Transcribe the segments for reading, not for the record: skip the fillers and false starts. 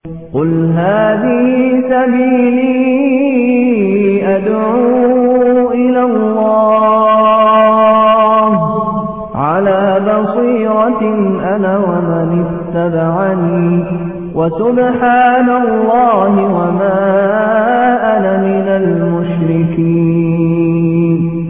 قل هذه سبيلي أدعو إلى الله على بصيرة أنا ومن اتبعني وسبحان الله وما أنا من المشركين.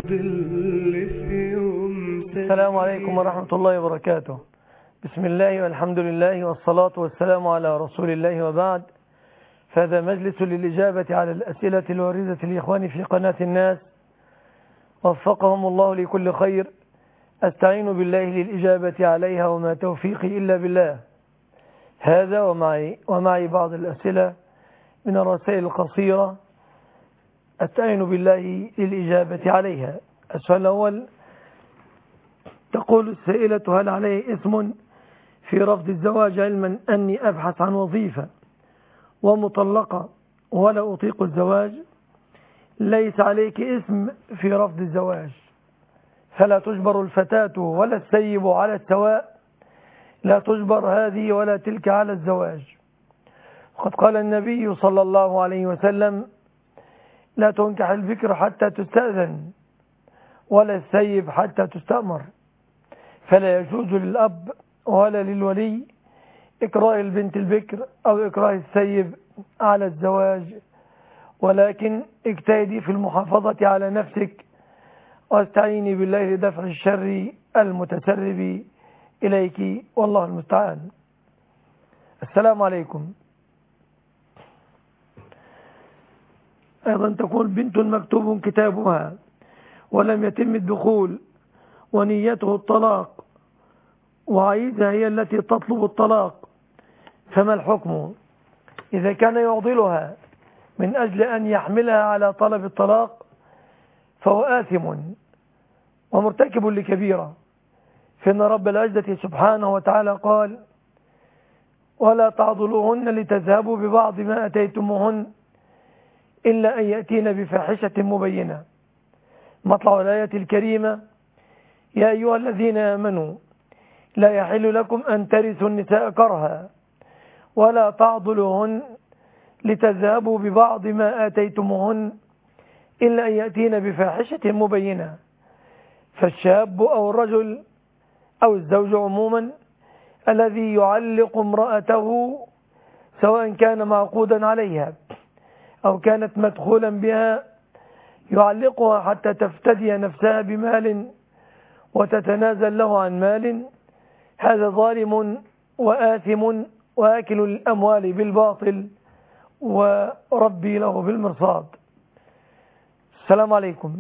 السلام عليكم ورحمة الله وبركاته. بسم الله والحمد لله والصلاة والسلام على رسول الله وبعد. فهذا مجلس للإجابة على الأسئلة الواردة لإخواني في قناة الناس وفقهم الله لكل خير. أستعين بالله للإجابة عليها وما توفيقي إلا بالله. هذا ومعي بعض الأسئلة من الرسائل القصيرة أستعين بالله للإجابة عليها. السؤال الأول: تقول السائلة: هل علي اسم في رفض الزواج علما أني أبحث عن وظيفة ومطلقة ولا أطيق الزواج؟ ليس عليك اسم في رفض الزواج، فلا تجبر الفتاة ولا السيب على السواء، لا تجبر هذه ولا تلك على الزواج. وقد قال النبي صلى الله عليه وسلم: لا تنكح البكر حتى تستأذن ولا السيب حتى تستأمر. فلا يجوز للأب ولا للولي إكراه البنت البكر أو إكراه السيب على الزواج، ولكن اجتهدي في المحافظة على نفسك واستعيني بالله لدفع الشر المتسرب إليك، والله المستعان. السلام عليكم. أيضا تقول: بنت مكتوب كتابها ولم يتم الدخول ونيته الطلاق وعايزها هي التي تطلب الطلاق، فما الحكم؟ إذا كان يعضلها من أجل أن يحملها على طلب الطلاق فهو آثم ومرتكب لكبيرة، فإن رب العزة سبحانه وتعالى قال: ولا تعضلوهن لتذهبوا ببعض ما أتيتموهن إلا أن يأتين بفاحشة مبينة. مطلع الآية الكريمة: يا أيها الذين آمنوا لا يحل لكم أن ترثوا النساء كرها ولا تعضلوهن لتذهبوا ببعض ما آتيتموهن إلا أن يأتين بفاحشة مبينة. فالشاب أو الرجل أو الزوج عموما الذي يعلق امرأته سواء كان معقودا عليها أو كانت مدخولا بها، يعلقها حتى تفتدي نفسها بمال وتتنازل له عن مال، هذا ظالم وآثم وآكل الأموال بالباطل وربي له بالمرصاد. السلام عليكم.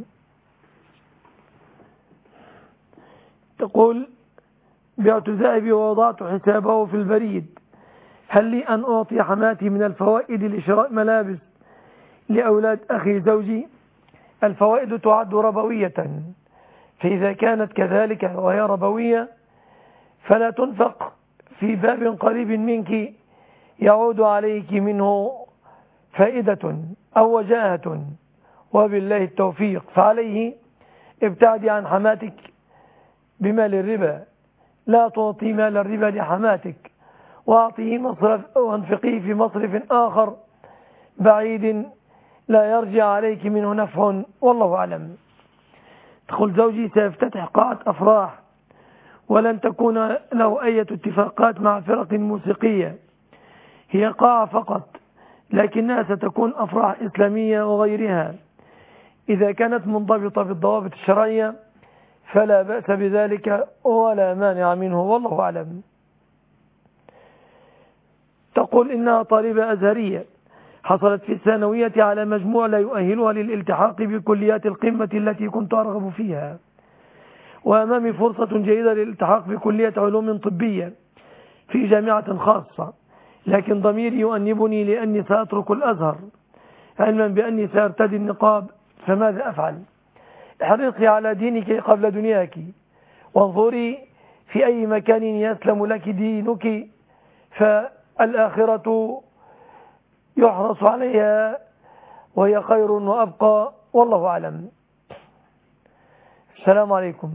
تقول: بعت ذهبي ووضعت حسابه في البريد، هل لي أن أعطي حماتي من الفوائد لشراء ملابس لأولاد أخي زوجي؟ الفوائد تعد ربوية، فإذا كانت كذلك وهي ربوية فلا تنفق في باب قريب منك يعود عليك منه فائدة أو وجاهة، وبالله التوفيق. فعليه ابتعدي عن حماتك بمال الربا، لا تعطي مال الربا لحماتك، واعطيه مصرف وانفقيه في مصرف آخر بعيد لا يرجع عليك منه نفع، والله أعلم. تقول: زوجي سيفتتح قاعة أفراح ولن تكون له أي اتفاقات مع فرق موسيقية، هي قاعة فقط لكنها ستكون أفراح إسلامية وغيرها، إذا كانت منضبطة بالضوابط الشرعية فلا بأس بذلك ولا مانع منه، والله أعلم. تقول: إنها طالبة أزهرية حصلت في الثانوية على مجموع لا يؤهلها للالتحاق بكليات القمة التي كنت أرغب فيها، وأمامي فرصة جيدة للالتحاق بكلية علوم طبية في جامعة خاصة، لكن ضميري يؤنبني لأني سأترك الأزهر علما بأني سأرتدي النقاب، فماذا أفعل؟ احرصي على دينك قبل دنياك، وانظري في أي مكان يسلم لك دينك، فالآخرة يحرص عليها وهي خير وأبقى، والله أعلم. السلام عليكم.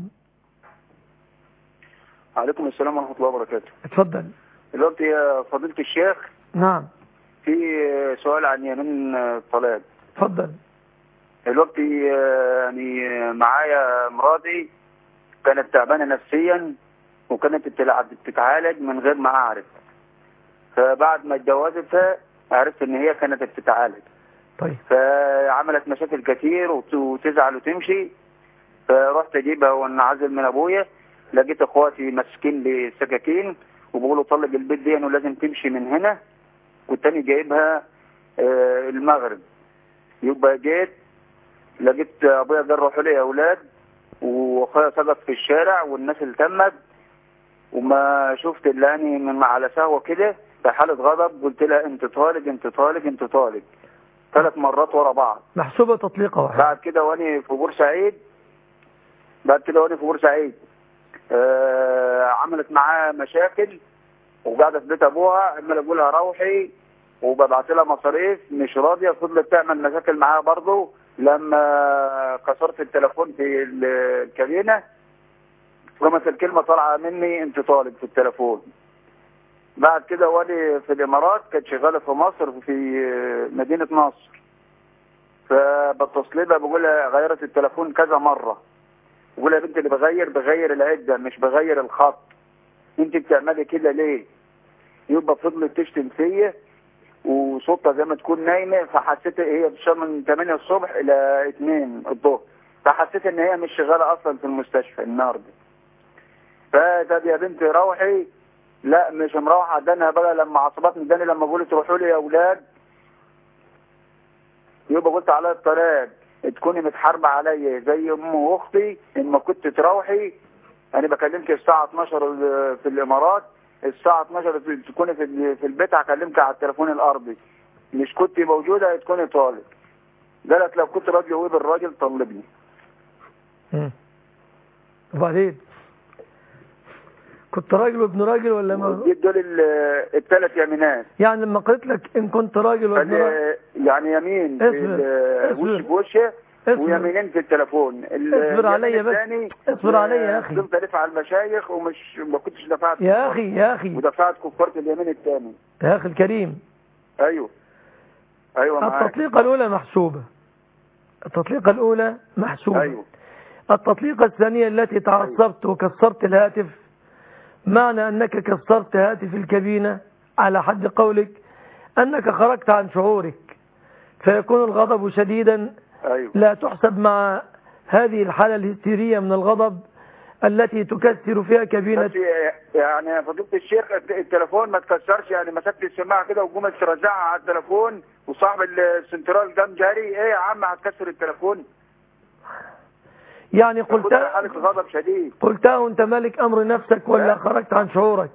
عليكم السلام ورحمة الله وبركاته. اتفضل. دلوقتي يا فضيلة الشيخ، نعم، في سؤال عن يمين الطلاق. اتفضل. دلوقتي يعني معايا مراتي كانت تعبانه نفسيا وكانت بتتعالج من غير ما اعرف، فبعد ما اتجوزتها عرفت ان هي كانت بتتعالج. طيب. فعملت مشاكل كتير وتزعل وتمشي، فرحت اجيبها وانعزل من ابويا، لقيت اخواتي ماسكين لي سكاكين وبيقولوا طلق البيت دي ولازم تمشي من هنا، والتاني جايبها المغرب. يبقى جيت لقيت ابويا قال روحوا لي يا اولاد، واخويا سقط في الشارع والناس التمت، وما شفت الا اني من على سهوه كده في حاله غضب قلت لها انت طالق انت طالق انت طالق 3 مرات ورا بعض. محسوبه تطليقه واحده. بعد كده واني في بورسعيد عملت معاه مشاكل وقاعده في بيت ابوها، عمال اقول لها روحي وببعت لها مصاريف مش راضيه، فضلت تعمل مشاكل معاها برضه. لما كسرت التليفون في الكابينه قامت الكلمه طالعه مني انت طالق في التليفون. بعد كده واني في الامارات كانت شغاله في مصر في مدينه نصر، فبتصل لها بقول لها غيرت التليفون كذا مره، بقول لها يا بنت اللي بغير العده مش بغير الخط، انت بتعملي كده ليه؟ يبقى فضلت تشتم فيا وصوتها زي ما تكون نايمه، فحسيت هي بتشتغل من 8 الصبح الى 2 الظهر، فحسيت ان هي مش شغاله اصلا في المستشفى النهارده. فطب يا بنتي روحي، لا مش مروحه، دانها بقى لما عصبتني داني لما قلت تروحوا لي يا اولاد، يبقى قلت عليها الطلاق تكوني متحاربه عليا زي ام واختي، اما كنت تروحي انا بكلمك الساعه 12 في الامارات، الساعه 12 تكوني في البيت هكلمك على التليفون الارضي، مش كنت موجوده تكوني طالق. قالت لو كنت راجل وابن الراجل طلقني. وبعدين كنت راجل وابن راجل ولا ما؟ دول ال3 يمينات. يعني لما قلت لك ان كنت راجل وابن راجل يعني يمين في وش بوشه ويمينين في التليفون. اصبر عليا بس، اصبر عليا يا اخي. فضلت ادافع على المشايخ ما كنتش دفعت يا اخي ودفعت كفاره اليمين الثاني يا اخي الكريم. ايوه معاك. التطليقه الاولى محسوبه، التطليقه الاولى محسوبه. ايوه. التطليقه الثانيه التي تعصبت وكسرت الهاتف، معنى انك كسرت هاتف الكابينه على حد قولك انك خرجت عن شعورك، فيكون الغضب شديدا. أيوة. لا تحسب مع هذه الحالة الهستيرية من الغضب التي تكسر فيها كابينة. يعني فضيلة الشيخ التليفون ما تكسرش، يعني مسكت السماعة كده وقومت ترزعها على التليفون وصاحب السنترال قام جاري، ايه يا عم هتكسر التليفون؟ يعني قلتها حالة غضب شديد. قلتها وانت مالك امر نفسك ولا خرجت عن شعورك؟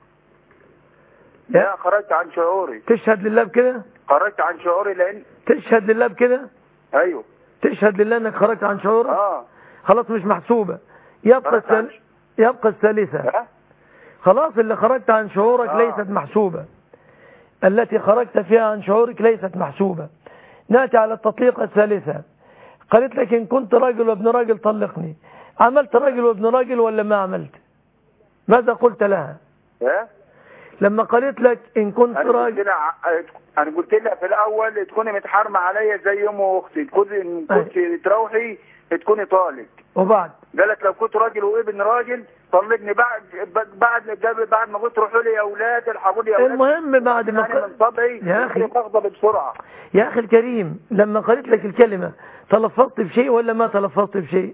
لا خرجت عن شعوري. تشهد لله بكده؟ خرجت عن شعوري لان تشهد لله بكده؟ ايوه تشهد لله انك خرجت عن شعورك؟ خلاص مش محسوبة. يبقى الثالثة. خلاص اللي خرجت عن شعورك ليست محسوبة، التي خرجت فيها عن شعورك ليست محسوبة. نأتي على التطليقة الثالثة. قالت لك إن كنت راجل وابن راجل طلقني، عملت راجل وابن راجل ولا ما عملت؟ ماذا قلت لها؟ لما قالت لك إن كنت راجل، أنا قلت لها في الأول تكوني متحرمة عليا زي أم وأختي، تكوني كنت تروحي تكوني طالق. وبعد قالت لو كنت راجل وابن راجل طلقني. بعد ما قلت روحوا لي يا أولاد الحقوني يا أولاد. المهم بعد ما من طبعي يا أخي بغضب بسرعة. يا أخي الكريم، لما قالت لك الكلمة تلفظت بشيء ولا ما تلفظت بشيء؟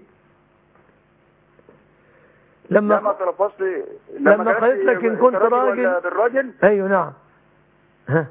لما تلفظت لما قالت لك إن كنت راجل بالراجل. أيوه نعم. ها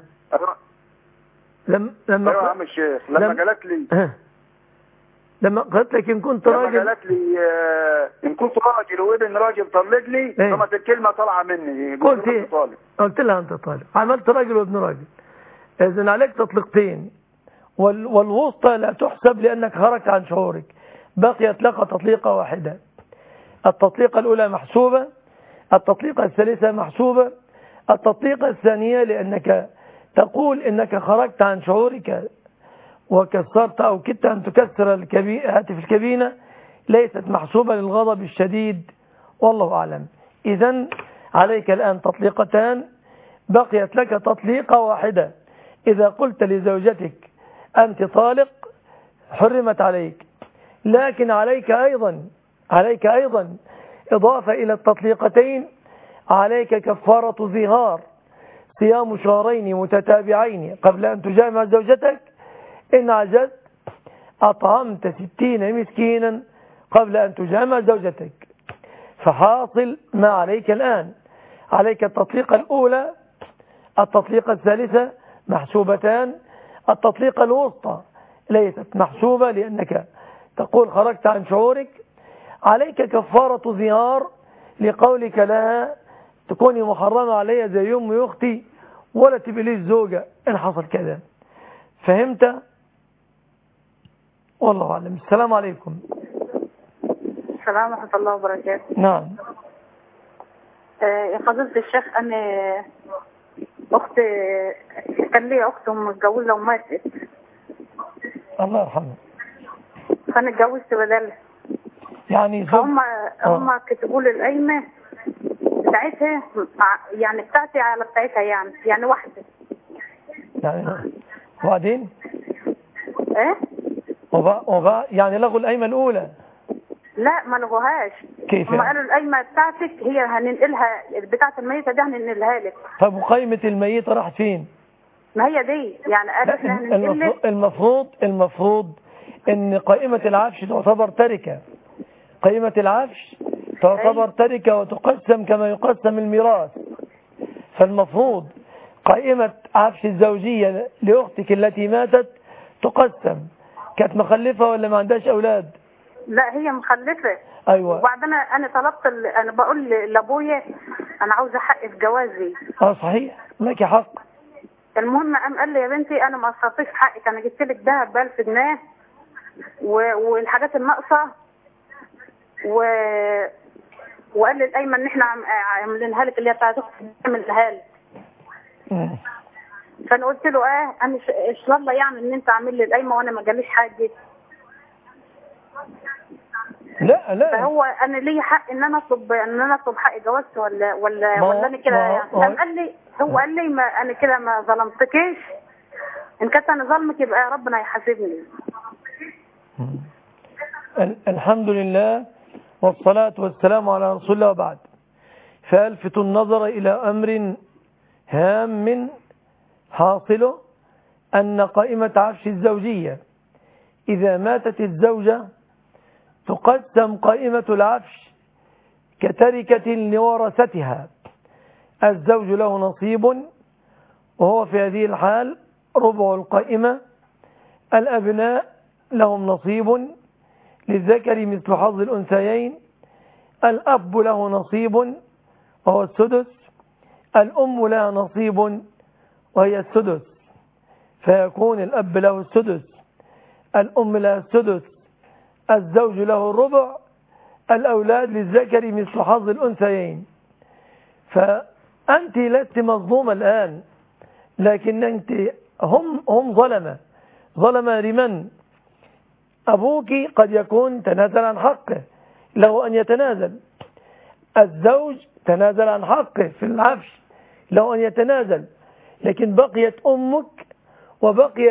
لما يا عم الشيخ لما قالت لي لما قالت لك إن كنت راجل، لما قالت لي إن كنت راجل وابن راجل طلقني، كانت الكلمة طالعة مني قلت إيه؟ قلت لها أنت طالق، عملت راجل وابن راجل، إذن عليك تطلقتين، والوسطى لا تحسب لأنك خرجت عن شعورك، بقيت لك تطليقة واحدة. التطليقة الأولى محسوبة، التطليقة الثالثة محسوبة، التطليقة الثانية لأنك تقول إنك خرجت عن شعورك وكسرت أو كدت أن تكسر هاتف الكابينة ليست محسوبة للغضب الشديد، والله أعلم. إذن عليك الآن تطليقتان، بقيت لك تطليقة واحدة. إذا قلت لزوجتك أنت طالق حرمت عليك، لكن عليك أيضا إضافة إلى التطليقتين عليك كفارة ظهار، صيام شهرين متتابعين قبل أن تجامع زوجتك. إن عجزت أطعمت 60 مسكينا قبل أن تجامع زوجتك. فحاصل ما عليك الآن، عليك التطليقة الأولى، التطليقة الثالثة محسوبتان، التطليقة الوسطى ليست محسوبة لأنك تقول خرجت عن شعورك. عليك كفارة ظهار لقولك لها تكوني محرمة علي زي يوم أختي ولا تبقى لي الزوجة إن حصل كذا. فهمت؟ والله أعلم. السلام عليكم. السلام ورحمة الله وبركاته. نعم. يا فضيلة الشيخ، أنا أخت كان لي أخت متجوزة وماتت. الله يرحمها. فأنا اتجوزت بدلها. يعني هم كتبوا لي القايمة بتاعتها، يعني بتاعتي على بتاعتها، يعني واحدة. يعني وبعدين؟ إيه؟ يعني لغوا القايمة الأولى؟ لا ما لغوهاش. كيف هم يعني؟ قالوا القايمة بتاعتك هي هننقلها، بتاعة الميتة دي هننقلها لك. طب وقايمة الميتة راحت فين؟ ما هي دي يعني قالوا احنا هننقل لك. المفروض ان قائمة العفش تعتبر تركة. قائمة العفش تعتبر تركة وتقسم كما يقسم الميراث. فالمفروض قائمة عفش الزوجية لأختك التي ماتت تقسم. كانت مخلفة ولا ما عندهاش أولاد؟ لا هي مخلفة. أيوة. وبعدين أنا طلبت أنا بقول لأبويا أنا عاوزة حق في جوازي. صحيح لك حق. المهم قال لي يا بنتي أنا ما صرفتش حقك، أنا جبت لك دهب ب1000 جنيه والحاجات الناقصة وقال لي القايمة إن إحنا عاملينها لك اللي هي بتاعت نعملها لك. فأنا قلت له أنا إن شاء الله يعني إن أنت عامل لي القايمة وأنا ما جاليش حاجة. لا فهو انا لي حق ان انا اطلب حق جوازتي ولا انا كده يعني. هو قال لي ما انا كده ما ظلمتكيش، ان كنت انا ظلمك يبقى ربنا يحاسبني. الحمد لله والصلاة والسلام على رسول الله وبعد. فألفت النظر إلى أمر هام حاصله أن قائمة عفش الزوجية إذا ماتت الزوجة تقسم قائمة العفش كتركة لورثتها. الزوج له نصيب وهو في هذه الحال ربع القائمة، الأبناء لهم نصيب للذكر مثل حظ الأنثيين، الأب له نصيب وهو السدس، الأم لها نصيب وهي السدس، فيكون الأب له السدس، الأم لها السدس، الزوج له الربع، الأولاد للذكر مثل حظ الأنثيين. فأنت لست مظلومة الآن، لكن أنت هم ظلمة لمن؟ أبوك قد يكون تنازل عن حقه، له أن يتنازل. الزوج تنازل عن حقه في العفش، له أن يتنازل. لكن بقيت أمك وبقي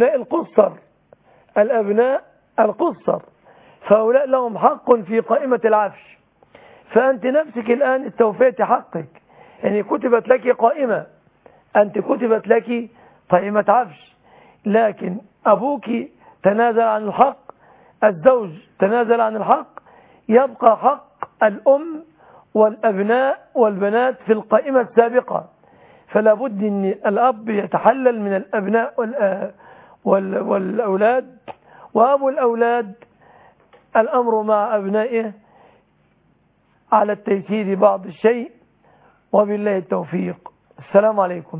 الأبناء القصر، فهؤلاء لهم حق في قائمة العفش. فأنت نفسك الآن استوفيت حقك، يعني كتبت لك قائمة، أنت كتبت لك قائمة عفش، لكن أبوك تنازل عن الحق، الزوج تنازل عن الحق، يبقى حق الأم والأبناء والبنات في القائمة السابقة. فلا بد أن الأب يتحلل من الأبناء والأولاد، وأبو الأولاد الأمر مع أبنائه على التيسير بعض الشيء، وبالله التوفيق. السلام عليكم.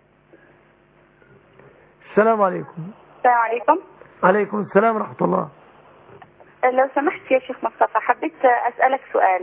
السلام عليكم. السلام عليكم. عليكم السلام ورحمة الله. لو سمحت يا شيخ مصطفى، حبيت أسألك سؤال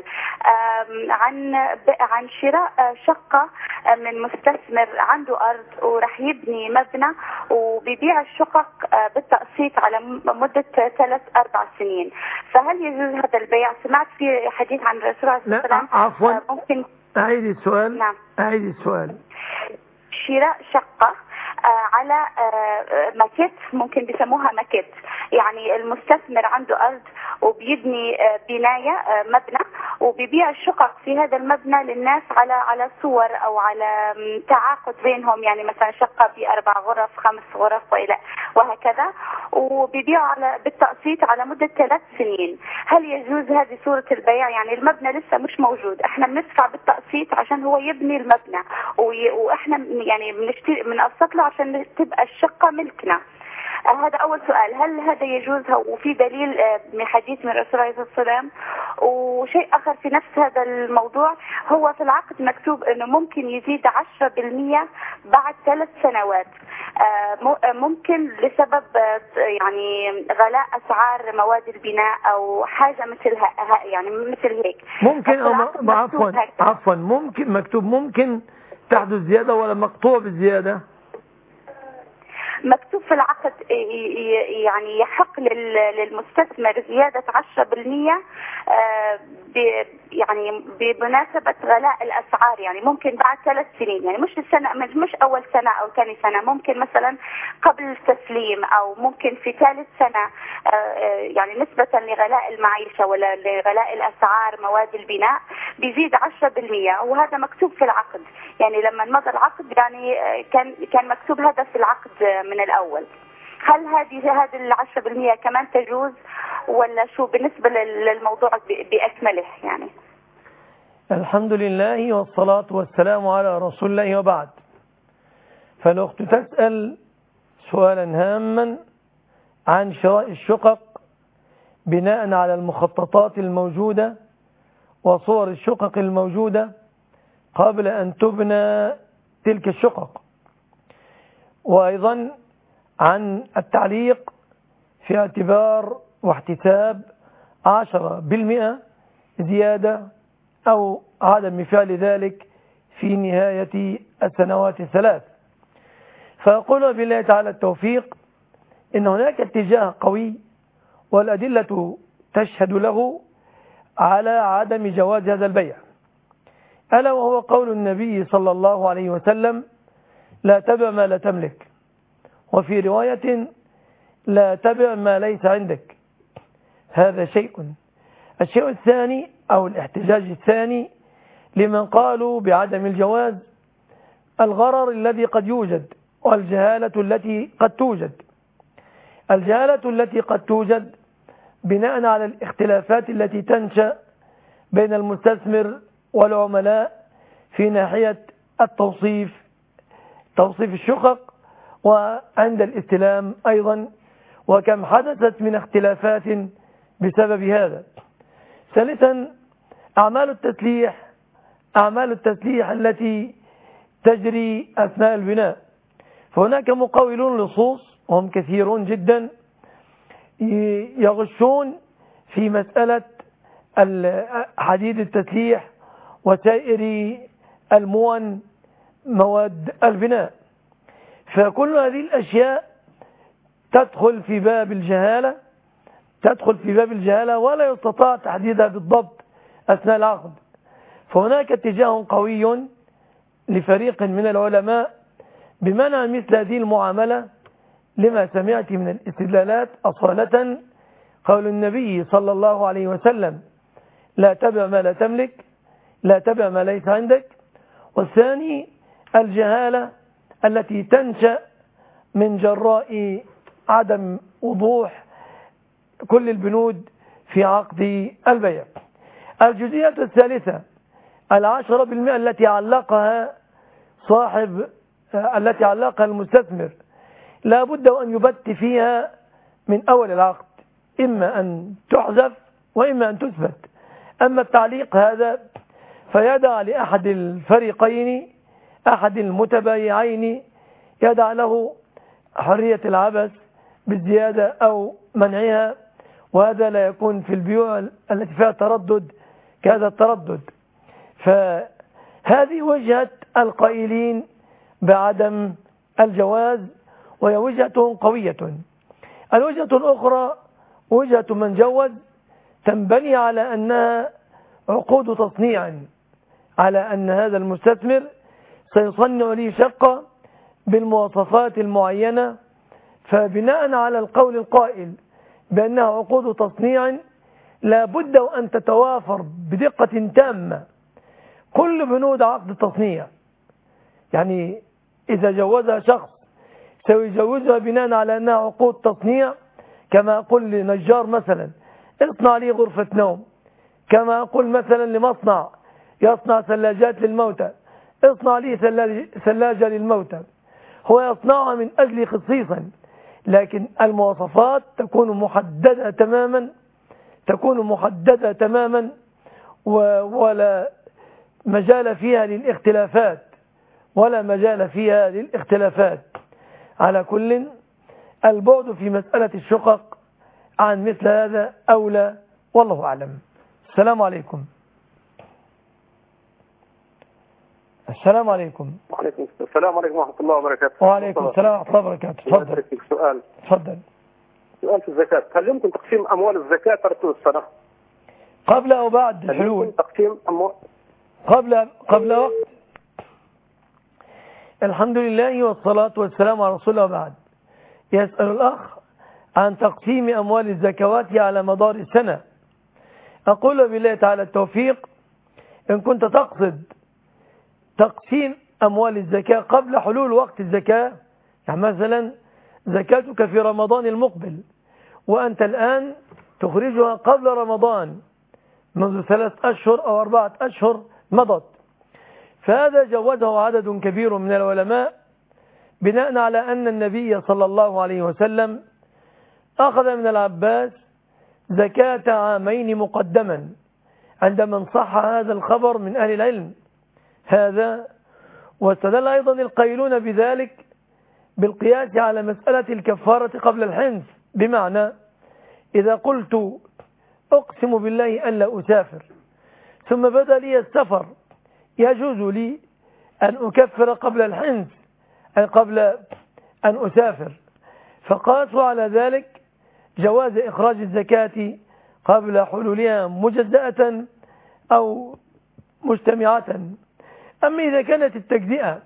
عن شراء شقة من مستثمر عنده أرض وراح يبني مبنى وبيبيع الشقق بالتقسيط على مدة 3-4 سنين، فهل يجوز هذا البيع؟ سمعت في حديث عن الرسول عليه الصلاة والسلام. عفوا، ممكن أعيد السؤال. نعم. أعيد السؤال. شراء شقة على ماكيت، ممكن بيسموها ماكيت، يعني المستثمر عنده أرض وبيبني بناية مبنى وبيبيع الشقق في هذا المبنى للناس على صور أو على تعاقد بينهم، يعني مثلا شقة ب4 غرف 5 غرف وهكذا، وبيبيع بالتقسيط على مدة 3 سنين. هل يجوز هذه صورة البيع؟ يعني المبنى لسه مش موجود، احنا بندفع بالتقسيط عشان هو يبني المبنى واحنا يعني بنقسط له عشان تبقى الشقة ملكنا. هذا أول سؤال، هل هذا يجوز وفي دليل من حديث من الرسول عليه الصلاة والسلام؟ وشيء آخر في نفس هذا الموضوع، هو في العقد مكتوب أنه ممكن يزيد 10% بعد 3 سنوات، ممكن لسبب يعني غلاء أسعار مواد البناء أو حاجة مثلها، يعني مثل هيك ممكن، أو عفوا ممكن مكتوب ممكن تحدث زيادة ولا مقطوع بالزيادة؟ مكتوب في العقد يعني يحق للمستثمر زيادة 10% يعني بمناسبة غلاء الأسعار، يعني ممكن بعد 3 سنين، يعني مش السنة، مش أول سنة أو ثاني سنة، ممكن مثلا قبل التسليم أو ممكن في 3 سنة، يعني نسبة لغلاء المعيشة ولا لغلاء الأسعار مواد البناء بيزيد 10%، وهذا مكتوب في العقد. يعني لما مضى العقد يعني كان مكتوب هذا في العقد من الأول. هل هذه 10% كمان تجوز ولا شو بالنسبة للموضوع بأكمله؟ يعني الحمد لله والصلاة والسلام على رسول الله، وبعد. فالأخت تسأل سؤالا هاما عن شراء الشقق بناء على المخططات الموجودة وصور الشقق الموجودة قبل أن تبنى تلك الشقق، وأيضا عن التعليق في اعتبار واحتساب 10% زيادة أو عدم فعل ذلك في نهاية السنوات 3. فأقول بالله تعالى التوفيق إن هناك اتجاه قوي والأدلة تشهد له على عدم جواز هذا البيع، ألا وهو قول النبي صلى الله عليه وسلم: لا تبع ما لا تملك، وفي رواية: لا تبع ما ليس عندك. هذا شيء. الشيء الثاني أو الاحتجاج الثاني لمن قالوا بعدم الجواز الغرر الذي قد يوجد والجهالة التي قد توجد. الجهالة التي قد توجد بناء على الاختلافات التي تنشأ بين المستثمر والعملاء في ناحية توصيف الشقق وعند الاستلام أيضا، وكم حدثت من اختلافات بسبب هذا. ثالثا، أعمال التسليح التي تجري أثناء البناء، فهناك مقاولون لصوص وهم كثيرون جدا يغشون في مسألة حديد التسليح وسائر المون مواد البناء، فكل هذه الأشياء تدخل في باب الجهالة ولا يستطاع تحديدها بالضبط أثناء العقد. فهناك اتجاه قوي لفريق من العلماء بمنع مثل هذه المعاملة، لما سمعت من الاستدلالات أصالة قول النبي صلى الله عليه وسلم: لا تبع ما لا تملك، لا تبع ما ليس عندك. والثاني الجهالة التي تنشأ من جراء عدم وضوح كل البنود في عقد البيع. الجزئية الثالثة 10% التي علقها المستثمر، لا بد أن يبت فيها من أول العقد، إما أن تحذف وإما أن تثبت. أما التعليق هذا فيدع لأحد الفريقين، أحد المتبايعين، يدع له حرية العبث بالزيادة أو منعها، وهذا لا يكون في البيوع التي فيها تردد كهذا التردد. فهذه وجهة القائلين بعدم الجواز، وهي وجهة قوية. الوجهة الأخرى وجهة من جوز، تنبني على أنها عقود تصنيع، على أن هذا المستثمر سيصنع لي شقة بالمواصفات المعينة، فبناء على القول القائل بأنها عقود تصنيع لا بد أن تتوافر بدقة تامة كل بنود عقد التصنيع. يعني إذا جوزها شخص سيجوزها بناء على أنها عقود تصنيع، كما أقول لنجار مثلا اصنع لي غرفة نوم، كما أقول مثلا لمصنع يصنع ثلاجات للموتى اصنع لي ثلاجة للموتى، هو يصنعها من أجل خصيصا، لكن المواصفات تكون محددة تماما ولا مجال فيها للاختلافات. على كل البعد في مسألة الشقق عن مثل هذا أولى، والله أعلم. السلام عليكم. السلام عليكم. وعليكم السلام ورحمة الله وبركاته. وعليكم السلام ورحمة الله وبركاته. تفضل. سؤال في الزكاة، هل يمكن تقسيم أموال الزكاة ترتيب السنة؟ قبل أو بعد الحلول؟ تقسيم أموال قبل وقت. الحمد لله والصلاة والسلام على رسول الله. وبعد، يسأل الأخ عن تقسيم أموال الزكوات على مدار السنة. أقول بالله تعالى التوفيق، إن كنت تقصد تقسيم أموال الزكاة قبل حلول وقت الزكاة، يعني مثلا زكاتك في رمضان المقبل وأنت الآن تخرجها قبل رمضان منذ 3 أشهر أو 4 أشهر مضت، فهذا جوزه عدد كبير من العلماء بناء على أن النبي صلى الله عليه وسلم أخذ من العباس زكاة عامين مقدما، عندما صح هذا الخبر من أهل العلم هذا. واستدل أيضا القائلون بذلك بالقياس على مسألة الكفارة قبل الحنث، بمعنى إذا قلت أقسم بالله أن لا أسافر ثم بدأ لي السفر، يجوز لي أن أكفر قبل الحنث أي قبل أن أسافر، فقاسوا على ذلك جواز إخراج الزكاة قبل حلولها مجزأة أو مجتمعة. أما إذا كانت التجزئة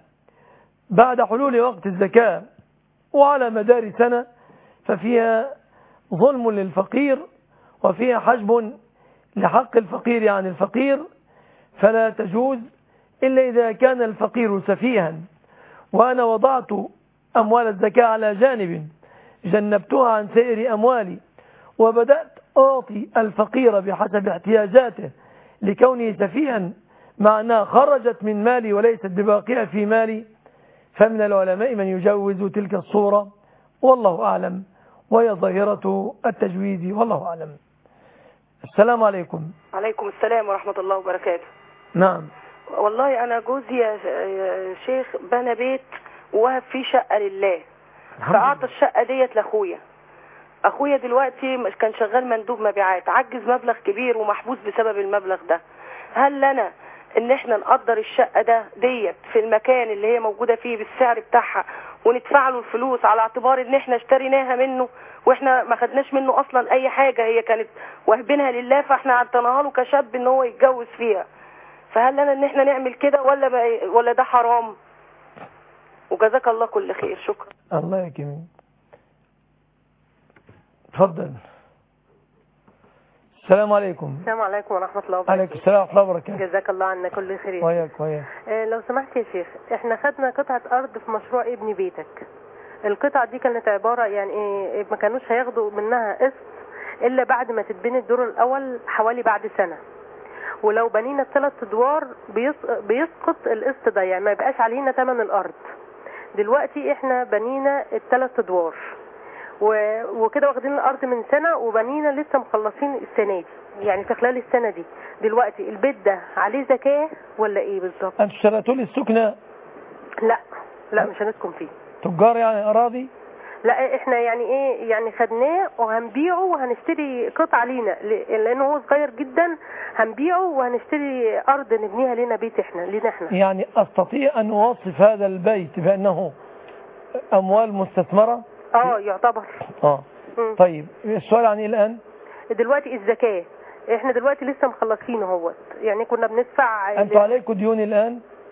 بعد حلول وقت الزكاة وعلى مدار سنة ففيها ظلم للفقير وفيها حجب لحق الفقير عن الفقير، فلا تجوز إلا إذا كان الفقير سفيها. وأنا وضعت أموال الزكاة على جانب جنبتها عن سائر أموالي وبدأت أعطي الفقير بحسب احتياجاته لكونه سفيها، مع أنها خرجت من مالي وليست بباقية في مالي، فمن العلماء من يجوز تلك الصورة، والله أعلم، وهي ظاهرة التجويز، والله أعلم. السلام عليكم. عليكم السلام ورحمة الله وبركاته. نعم. والله أنا جوزي يا شيخ بنى بيت ووهب فيه شقة لله، فأعطى الشقة ديت لأخويا. أخويا دلوقتي كان شغال مندوب مبيعات، عجز مبلغ كبير ومحبوس بسبب المبلغ ده. هل لنا ان احنا نقدر الشقة ديت في المكان اللي هي موجودة فيه بالسعر بتاعها وندفع له الفلوس على اعتبار ان احنا اشتريناها منه واحنا ما خدناش منه اصلا اي حاجة، هي كانت واهبينها لله فاحنا اعطيناها له كشاب ان هو يتجوز فيها؟ فهل لنا ان احنا نعمل كده ولا ده حرام؟ وجزاك الله كل خير. شكرا. الله يكرمك. تفضل. السلام عليكم. السلام عليكم ورحمة الله وبركاته. عليكم السلام ورحمة الله وبركاته. جزاك الله عنا كل خير. وياك. لو سمحت يا شيخ، احنا خدنا قطعة أرض في مشروع ابن بيتك. القطعة دي كانت عبارة يعني ما كانوش هياخدوا منها قسط إلا بعد ما تتبني الدور الأول حوالي بعد سنة، ولو بنينا 3 أدوار بيسقط القسط ده، يعني ما يبقاش علينا ثمن الأرض. دلوقتي احنا بنينا 3 أدوار وكده واخدين الارض من سنة وبنينا لسه مخلصين السنة دي، يعني في خلال السنة دي. دلوقتي البيت ده عليه زكاة ولا ايه بالظبط؟ انتوا اشتريتوا لي السكنة؟ لا مش هنسكن فيه. تجار يعني اراضي؟ لا احنا يعني ايه، يعني خدناه وهنبيعه وهنشتري قطعة لينا لانه هو صغير جدا، هنبيعه وهنشتري ارض نبنيها لنا بيت لينا احنا. يعني استطيع ان اوصف هذا البيت بانه اموال مستثمرة؟ يعتبر. طيب السؤال عن ايه الان؟ دلوقتي الزكاة احنا دلوقتي لسه مخلصين اهوت، يعني كنا بندفع. انتوا عليكم ديون الان؟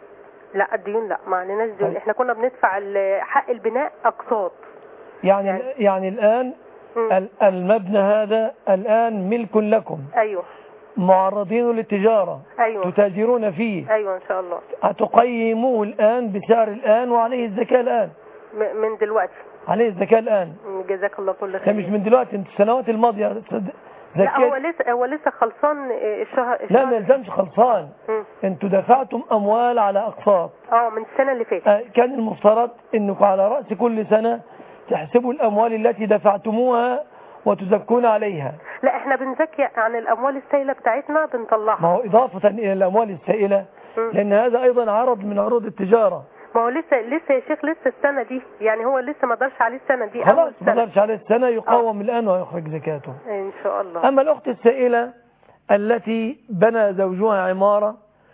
لا الديون لا، ما عليناش ديون. احنا كنا بندفع حق البناء اقساط. يعني الآن المبنى هذا الآن ملك لكم. ايوه. معرضين للتجارة. ايوه. تتاجرون فيه. ايوه ان شاء الله. هتقيموه الآن بسعر الآن وعليه الزكاة الآن. من دلوقتي عليه الزكاة الآن. جزاك الله كل خير. مش من دلوقتي، انت السنوات الماضية لا هو لسه خلصان الشهر. لا ما يلزمش خلصان. انتوا دفعتم اموال على اقساط. من السنة اللي فاتت. كان المفترض انكم على رأس كل سنة تحسبوا الاموال التي دفعتموها وتزكون عليها. لا احنا بنزكي عن الاموال السائلة بتاعتنا بنطلعها. ما هو اضافة الى الاموال السائلة لان هذا ايضا عرض من عروض التجارة. ما هو لسه يا شيخ لسه السنة دي، يعني هو لسه ما دارش عليه السنة دي. خلاص ما دارش عليه السنة يقوم الآن ويخرج زكاته إن شاء الله. أما الأخت السائلة التي بنى زوجها عمارة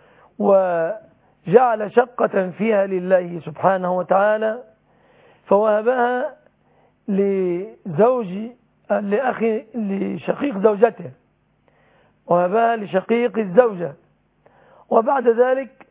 وجعل شقة فيها لله سبحانه وتعالى فوهبها لشقيق زوجته، وهبها لشقيق الزوجة، وبعد ذلك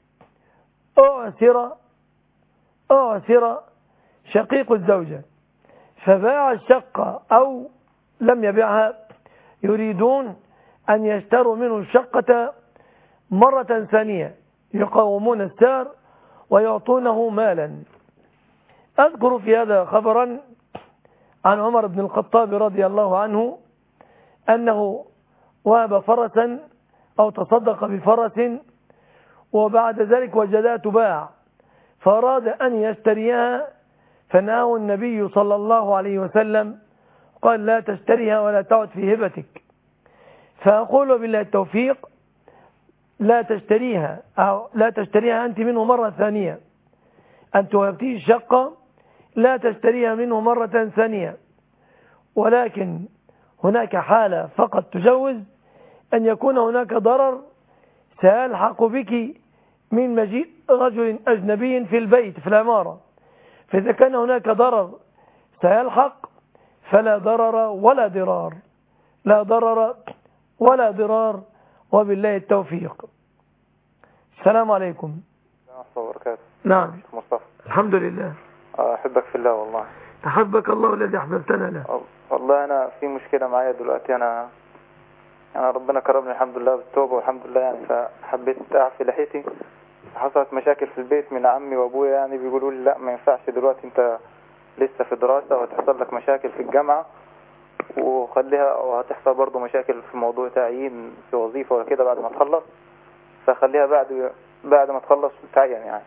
أعسر شقيق الزوجة فباع الشقة أو لم يبيعها، يريدون أن يشتروا منه الشقة مرة ثانية، يقومون السعر ويعطونه مالا. أذكر في هذا خبرا عن عمر بن الخطاب رضي الله عنه أنه وهب فرسا أو تصدق بفرس وبعد ذلك وجدها تباع فأراد أن يشتريها فنهاه النبي صلى الله عليه وسلم قال لا تشتريها ولا تعد في هبتك. فأقول بالله التوفيق لا تشتريها أنت منه مرة ثانية، أنت وهبتيه الشقة لا تشتريها منه مرة ثانية، ولكن هناك حالة فقط تجوز أن يكون هناك ضرر سيلحق بك من مجيء رجل أجنبي في البيت في العمارة، فإذا كان هناك ضرر سيلحق فلا ضرر ولا ضرار، لا ضرر ولا ضرار، وبالله التوفيق. السلام عليكم. ورحمة الله وبركاته. نعم مصطفى. الحمد لله. أحبك في الله والله. أحبك الله الذي أحببتنا له. والله أنا في مشكلة معايا دلوقتي، أنا ربنا كرمني الحمد لله بالتوبة والحمد لله يعني، فحبيت أعفي لحيتي. حصلت مشاكل في البيت من عمي وأبويا، يعني بيقولوا لي لا ما ينفعش دلوقتي، أنت لسه في دراسة وهتحصل لك مشاكل في الجامعة وخليها، وهتحصل برضو مشاكل في موضوع تعيين في وظيفة ولا كده بعد ما تخلص، فخليها بعد ما تخلص تعين يعني.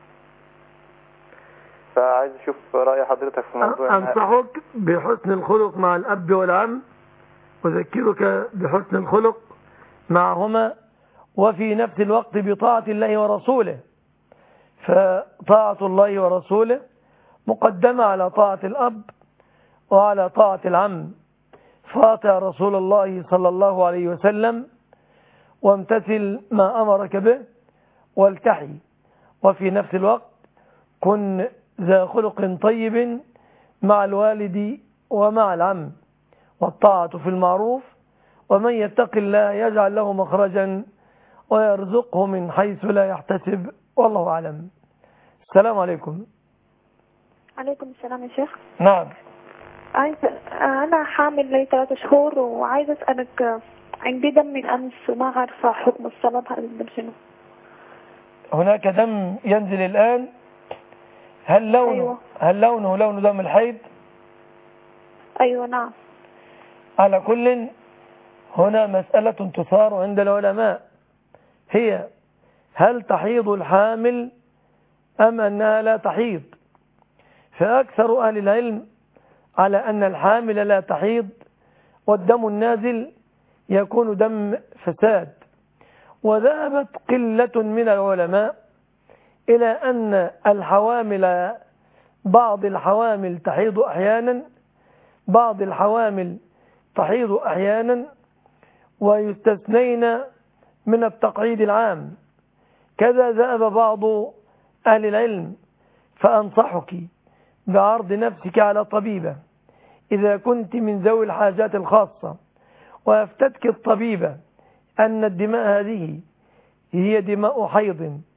فعايز أشوف رأي حضرتك في موضوع. أنصحك بحسن الخلق مع الأب والعم، أذكرك بحسن الخلق معهما، وفي نفس الوقت بطاعة الله ورسوله، فطاعة الله ورسوله مقدمة على طاعة الأب وعلى طاعة العم، فاطع رسول الله صلى الله عليه وسلم وامتثل ما أمرك به والتحي، وفي نفس الوقت كن ذا خلق طيب مع الوالد ومع العم، والطاعة في المعروف، ومن يتق الله يجعل له مخرجا ويرزقه من حيث لا يحتسب، والله أعلم. السلام عليكم. عليكم السلام يا شيخ. نعم. أنا حامل لي 3 شهور وعايزة أسألك، عندي دم من أمس وما عارفة حكم الصلاة هذا الدم شنو؟ هناك دم ينزل الآن، هل لونه أيوة. هل لونه لون دم الحيض؟ أيوة نعم. على كل هنا مسألة تثار عند العلماء، هي هل تحيض الحامل أم أنها لا تحيض؟ فأكثر أهل العلم على أن الحامل لا تحيض، والدم النازل يكون دم فساد. وذهبت قلة من العلماء إلى أن الحوامل، بعض الحوامل تحيض أحيانا، بعض الحوامل تحيض أحيانا، ويستثنين من التقعيد العام. كذا ذهب بعض أهل العلم. فأنصحك بعرض نفسك على طبيبة إذا كنت من ذوي الحاجات الخاصة، وأفتتك الطبيبة أن الدماء هذه هي دماء حيض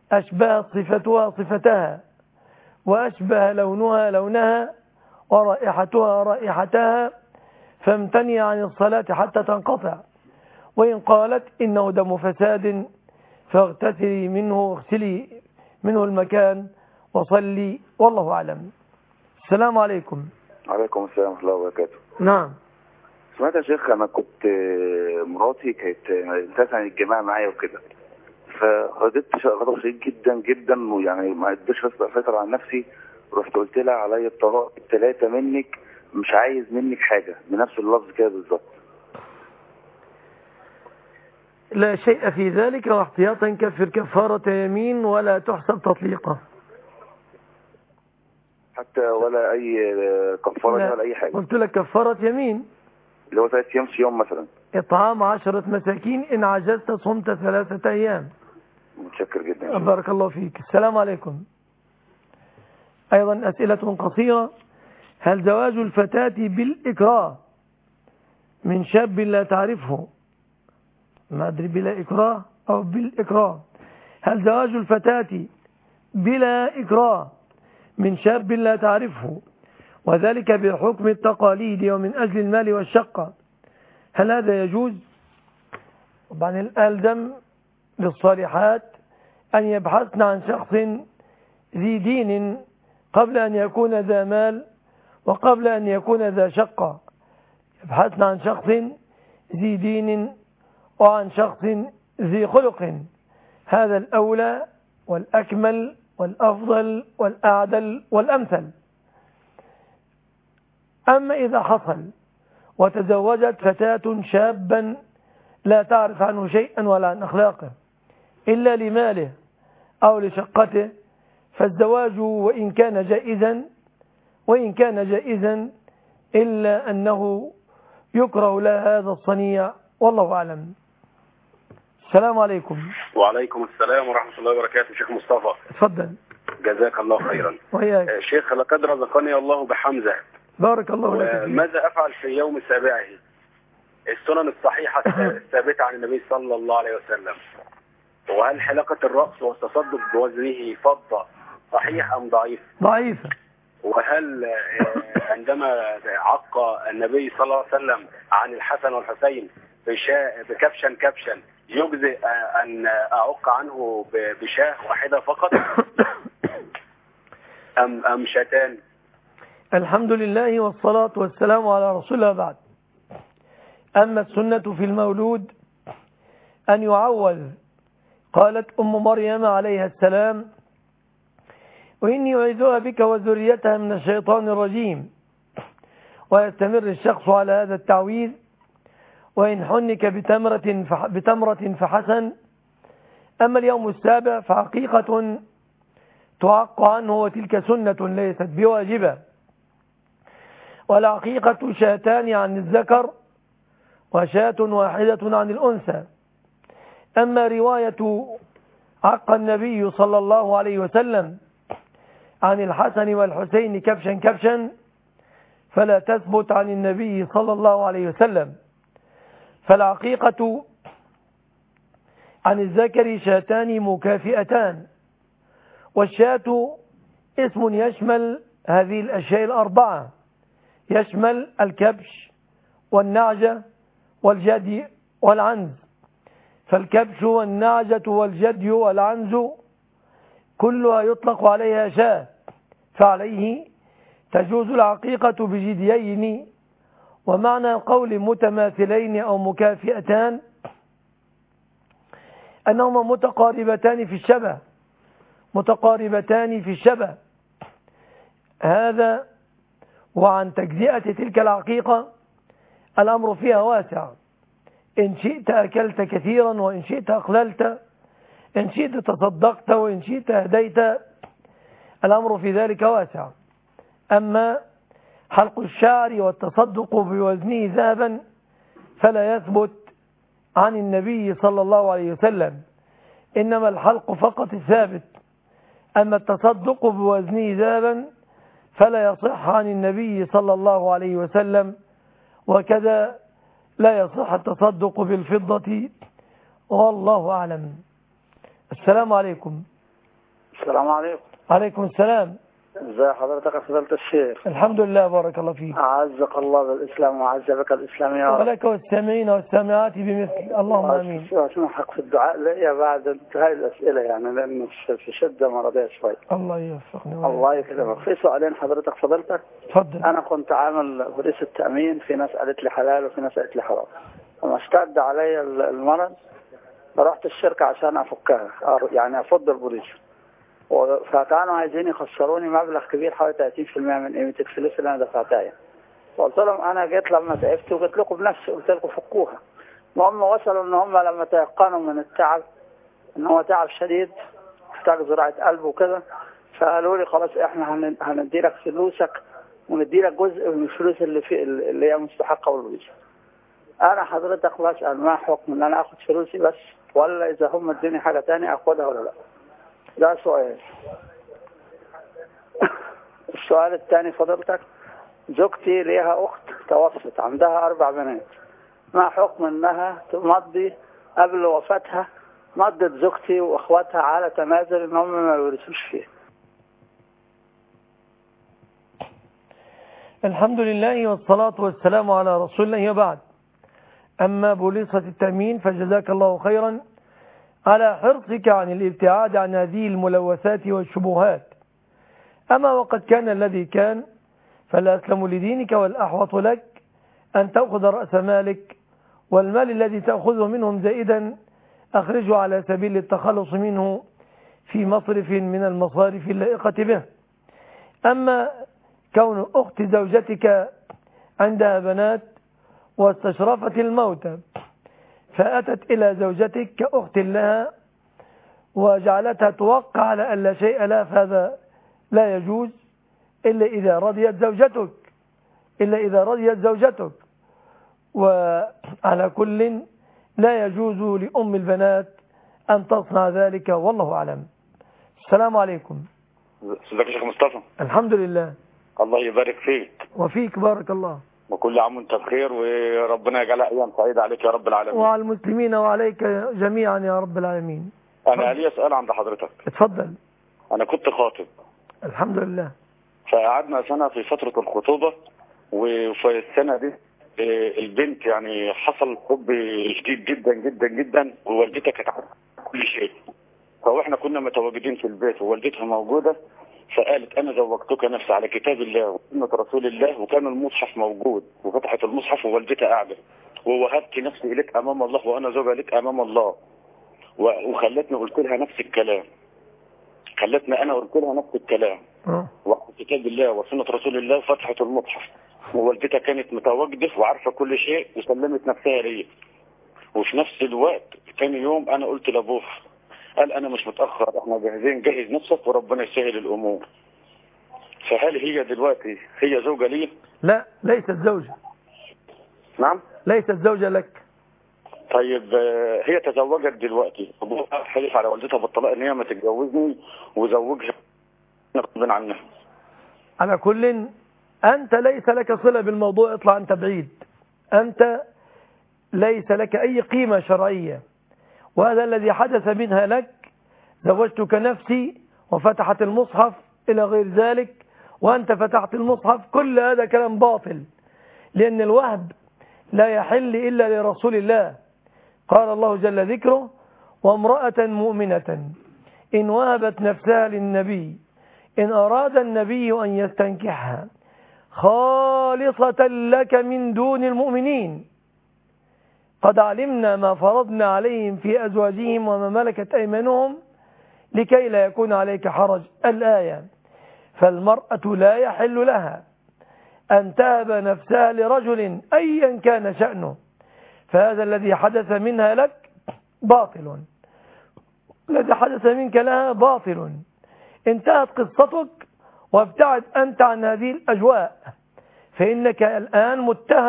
أشبهت صفتها صفتها، وأشبه لونها لونها، ورائحتها رائحتها، فامتني عن الصلاة حتى تنقطع. وإن قالت إنه دم فساد فاغتسلي منه، اغسلي منه المكان وصلي، والله أعلم. السلام عليكم. عليكم السلام ورحمة الله وبركاته. نعم. سمعت يا شيخ، أنا كنت مراتي كانت انتهت عن الجماعة معايا وكده، فغضبت غضب شديد جدا جدا، ويعني ما قدرتش أسيطر على نفسي. رحت قلت لها عليا الطلاق 3 منك، مش عايز منك حاجة، بنفس اللفظ كده بالظبط. لا شيء في ذلك، واحتياطا كفر كفارة يمين ولا تحسب تطليقة حتى، ولا أي كفارة ولا أي حاجة. قلت لك كفارة يمين اللي هو 3 أيام صيام مثلا. إطعام 10 مساكين، إن عجزت صمت 3 أيام. متشكر جدا. بارك الله فيك. السلام عليكم. أيضا أسئلة قصيرة. هل زواج الفتاة بالإكراه من شاب لا تعرفه، ما أدري بلا إكراه أو بالإكراه، هل زواج الفتاة بلا إكراه من شاب لا تعرفه، وذلك بحكم التقاليد ومن أجل المال والشقة، هل هذا يجوز؟ طبعا الألزم للصالحات أن يبحثن عن شخص ذي دين قبل أن يكون ذا مال وقبل أن يكون ذا شقة. يبحثن عن شخص ذي دين وعن شخص ذي خلق، هذا الأولى والأكمل والأفضل والأعدل والأمثل. أما إذا حصل وتزوجت فتاة شابا لا تعرف عنه شيئا ولا عن أخلاقه إلا لماله أو لشقته، فالزواج وإن كان جائزا إلا أنه يكره له هذا الصنيع، والله أعلم. السلام عليكم. وعليكم السلام ورحمة الله وبركاته. شيخ مصطفى تفضل. جزاك الله خيرا. وياك. شيخ، لقد رزقني الله بحمزة. بارك الله لك. ماذا أفعل في يوم سابعه؟ السنن الصحيحة الثابتة عن النبي صلى الله عليه وسلم. وهل حلقة الرأس والتصدق بوزنه فضة صحيح أم ضعيف؟ ضعيفة. وهل عندما عق النبي صلى الله عليه وسلم عن الحسن والحسين بكبشا يجزئ أن أعق عنه بشاة واحدة فقط أم شتان؟ الحمد لله والصلاة والسلام على رسول الله. بعد، أما السنة في المولود أن يعوذ. قالت أم مريم عليها السلام: وإني أعيذها بك وذريتها من الشيطان الرجيم. ويستمر الشخص على هذا التعويذ، وإن حنك بتمرة فحسن. أما اليوم السابع فحقيقة تعق عنه، وتلك سنة ليست بواجبة. والعقيقة شاتان عن الذكر وشاة واحدة عن الأنثى. أما رواية عق النبي صلى الله عليه وسلم عن الحسن والحسين كبشا فلا تثبت عن النبي صلى الله عليه وسلم. فالعقيقة عن الذكر شاتان مكافئتان، والشاة اسم يشمل هذه الأشياء الأربعة، يشمل الكبش والنعجة والجدي والعنز. فالكبش والنعجة والجدي والعنز كلها يطلق عليها شاة، فعليه تجوز العقيقة بجديين. ومعنى قول متماثلين أو مكافئتان أنهما متقاربتان في الشبه. هذا. وعن تجزئة تلك العقيقة الأمر فيها واسع، إن شئت أكلت كثيرا، وإن شئت أقللت، إن شئت تصدقت، وإن شئت هديت، الأمر في ذلك واسع. أما حلق الشعر والتصدق بوزنه ذهبا فلا يثبت عن النبي صلى الله عليه وسلم، إنما الحلق فقط الثابت. أما التصدق بوزنه ذهبا فلا يصح عن النبي صلى الله عليه وسلم، وكذا لا يصح التصدق بالفضة، والله أعلم. السلام عليكم. السلام عليكم. عليكم السلام. ازي حضرتك يا فضيلة الشيخ؟ الحمد لله بارك الله فيك. أعزك الله بالإسلام وأعز بك الإسلام يا رب. ولك والسامعين والسامعات بمثل. اللهم آمين. أسمحك في الدعاء لي بعد انتهاء الأسئلة يعني لأن في شدة مرضية شوي. الله يوفقني. الله يكرمك. في سؤالين حضرتك فضيلتك. اتفضل. أنا كنت عامل بوليس التأمين، في ناس قالت لي حلال وفي ناس قالت لي حرام. لما اشتد علي المرض فرحت الشركة عشان أفكها يعني أفض البوليس. فكانوا عايزين يخسروني مبلغ كبير حوالي 30% من قيمة الفلوس اللي أنا دفعتها. فقلت لهم أنا جيت لما تعبت وقلت لكم بنفسي، قلت لكم فكوها. المهم وصلوا إن هم لما تيقنوا من التعب إن هو تعب شديد محتاج زراعة قلب وكده، فقالوا لي خلاص إحنا هندي لك فلوسك وندي لك جزء من الفلوس اللي هي مستحقة والبوليس. أنا حضرتك بسأل ما حكم إن أنا آخد فلوسي بس ولا إذا هم ادوني حاجة تانية آخدها ولا لا؟ ده سؤال. السؤال الثاني فضيلتك، زوجتي ليها أخت توفت عندها 4 بنات، ما حكم إنها تمضي قبل وفاتها مضت زوجتي وأخواتها على تنازل إن هم ما يورثوش فيه؟ الحمد لله والصلاة والسلام على رسول الله وبعد. أما بوليصة التأمين فجزاك الله خيرا على حرصك عن الابتعاد عن هذه الملوثات والشبهات. أما وقد كان الذي كان فالأسلم لدينك والأحوط لك أن تأخذ رأس مالك، والمال الذي تأخذه منهم زائدا أخرجه على سبيل التخلص منه في مصرف من المصارف اللائقة به. أما كون أخت زوجتك عندها بنات واستشرفت الموت فأتت إلى زوجتك كأخت لها وجعلتها توقع على أن لا شيء لها، فهذا لا يجوز إلا إذا رضيت زوجتك. وعلى كل لا يجوز لأم البنات أن تصنع ذلك والله أعلم. السلام عليكم. ازيك يا شيخ مصطفى؟ الحمد لله. الله يبارك فيك. وفيك بارك الله. وكل عام وانت بخير وربنا يجعلها ايام سعيده عليك يا رب العالمين. وعلى المسلمين وعليك جميعا يا رب العالمين. انا لي سؤال عند حضرتك. اتفضل. انا كنت خاطب. الحمد لله. فقعدنا سنه في فتره الخطوبه، وفي السنه دي البنت يعني حصل حب شديد جدا جدا جدا، ووالدتها كانت عارفه كل شيء. فاحنا كنا متواجدين في البيت ووالدتها موجوده، فقالت انا زوجتك نفسي على كتاب الله وسنة رسول الله، وكان المصحف موجود وفتحت المصحف ووالدتها قاعده، ووهبت نفسي اليك امام الله وانا زوجة لك امام الله، وخلتني قلت لها نفس الكلام. انا قلت لها نفس الكلام وعلى كتاب الله وسنة رسول الله، وفتحت المصحف ووالدتها كانت متواجده وعارفه كل شيء وسلمت نفسها لي. وفي نفس الوقت ثاني يوم انا قلت لابوها، قال انا مش متاخر، احنا جاهزين، جهز نفسك وربنا يسهل الامور. فهل هي دلوقتي هي زوجه لي؟ لا، ليست زوجه. نعم؟ ليست زوجه لك. طيب هي تزوجت دلوقتي، ابوها حلف على والدتها بالطلاق ان هي ما تتجوزني وزوجها غصب عنها. على كل انت ليس لك صله بالموضوع، اطلع انت بعيد. انت ليس لك اي قيمه شرعيه، وهذا الذي حدث منها لك. زوجتك نفسي وفتحت المصحف إلى غير ذلك، وأنت فتحت المصحف. كل هذا كلام باطل، لأن الوهب لا يحل إلا لرسول الله. قال الله جل ذكره: وامرأة مؤمنة إن وهبت نفسها للنبي إن أراد النبي أن يستنكحها خالصة لك من دون المؤمنين قد علمنا ما فرضنا عليهم في أزواجهم وما ملكت أيمانهم لكي لا يكون عليك حرج. الآية. فالمرأة لا يحل لها أن تهب نفسها لرجل أيا كان شأنه، فهذا الذي حدث منها لك باطل، الذي حدث منك لها باطل. انتهت قصتك وابتعد أنت عن هذه الأجواء، فإنك الآن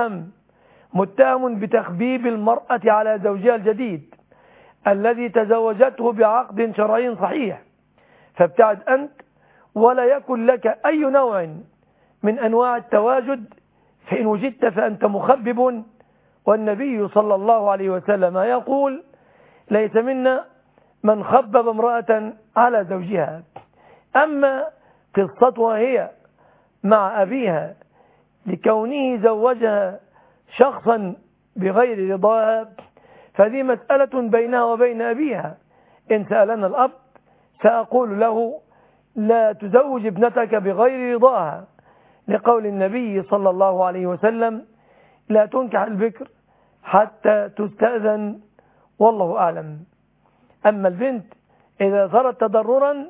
متهم بتخبيب المرأة على زوجها الجديد الذي تزوجته بعقد شرعي صحيح. فابتعد أنت، ولا يكن لك أي نوع من أنواع التواجد، فإن وجدت فأنت مخبب. والنبي صلى الله عليه وسلم يقول: ليس منا من خبب امرأة على زوجها. أما قصتها هي مع أبيها لكونه زوجها شخصا بغير رضاها فهذه مسألة بينها وبين أبيها. إن سألنا الأب سأقول له لا تزوج ابنتك بغير رضاها، لقول النبي صلى الله عليه وسلم لا تنكح البكر حتى تستأذن، والله أعلم. أما البنت إذا ظهرت تضررا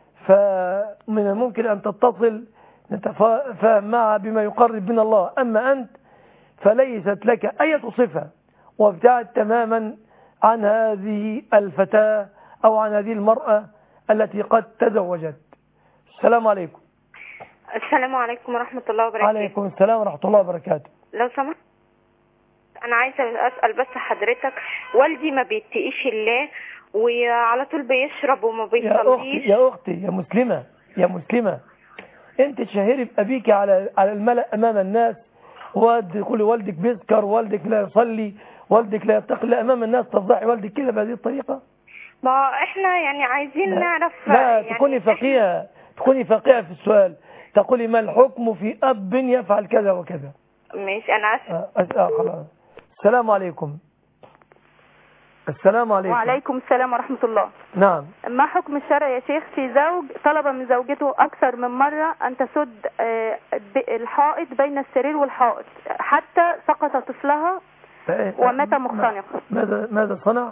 فمن الممكن أن تتصل نتفاهم معها بما يقرب من الله. أما أنت فليست لك أي صفة وابتعد تماما عن هذه الفتاة أو عن هذه المرأة التي قد تزوجت. السلام عليكم. السلام عليكم ورحمة الله وبركاته. عليكم السلام ورحمة الله وبركاته. لو سمحت أنا عايزة أسأل بس حضرتك، والدي ما بيتقيش الله وعلى طول بيشرب وما بيصليش. يا أختي يا مسلمة أنت تشهري بأبيك على الملأ أمام الناس وتقولي والدك بيذكر، والدك لا يصلي، والدك لا يتقي أمام الناس، تفضحي والدك كده بهذه الطريقة؟ ما احنا يعني عايزين نعرف. لا يعني تكوني فقيهة في السؤال، تقولي ما الحكم في أب يفعل كذا وكذا. ماشي أنا خلاص. السلام عليكم. السلام عليكم. وعليكم السلام ورحمة الله. نعم. ما حكم الشرع يا شيخ في زوج طلب من زوجته أكثر من مرة أن تسد الحائط بين السرير والحائط حتى سقط طفلها ومات مختنقا؟ ماذا صنع؟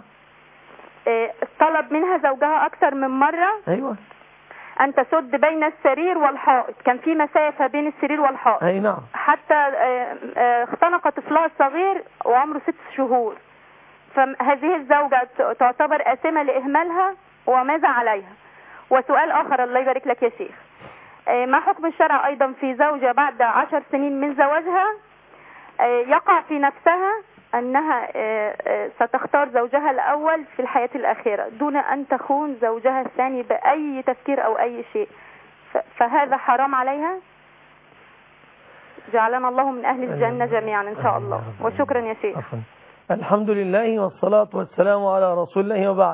طلب منها زوجها أكثر من مرة أيوة أن تسد بين السرير والحائط، كان في مسافة بين السرير والحائط. أي نعم. حتى اختنق طفلها الصغير وعمره 6 شهور، فهذه الزوجة تعتبر آثمة لإهمالها وماذا عليها؟ وسؤال آخر الله يبارك لك يا شيخ، ما حكم الشرع أيضا في زوجة بعد 10 سنين من زواجها يقع في نفسها أنها ستختار زوجها الأول في الحياة الأخيرة دون أن تخون زوجها الثاني بأي تفكير أو أي شيء، فهذا حرام عليها؟ جعلنا الله من أهل الجنة جميعا إن شاء الله. وشكرا يا شيخ. الحمد لله والصلاة والسلام على رسول الله وبعد.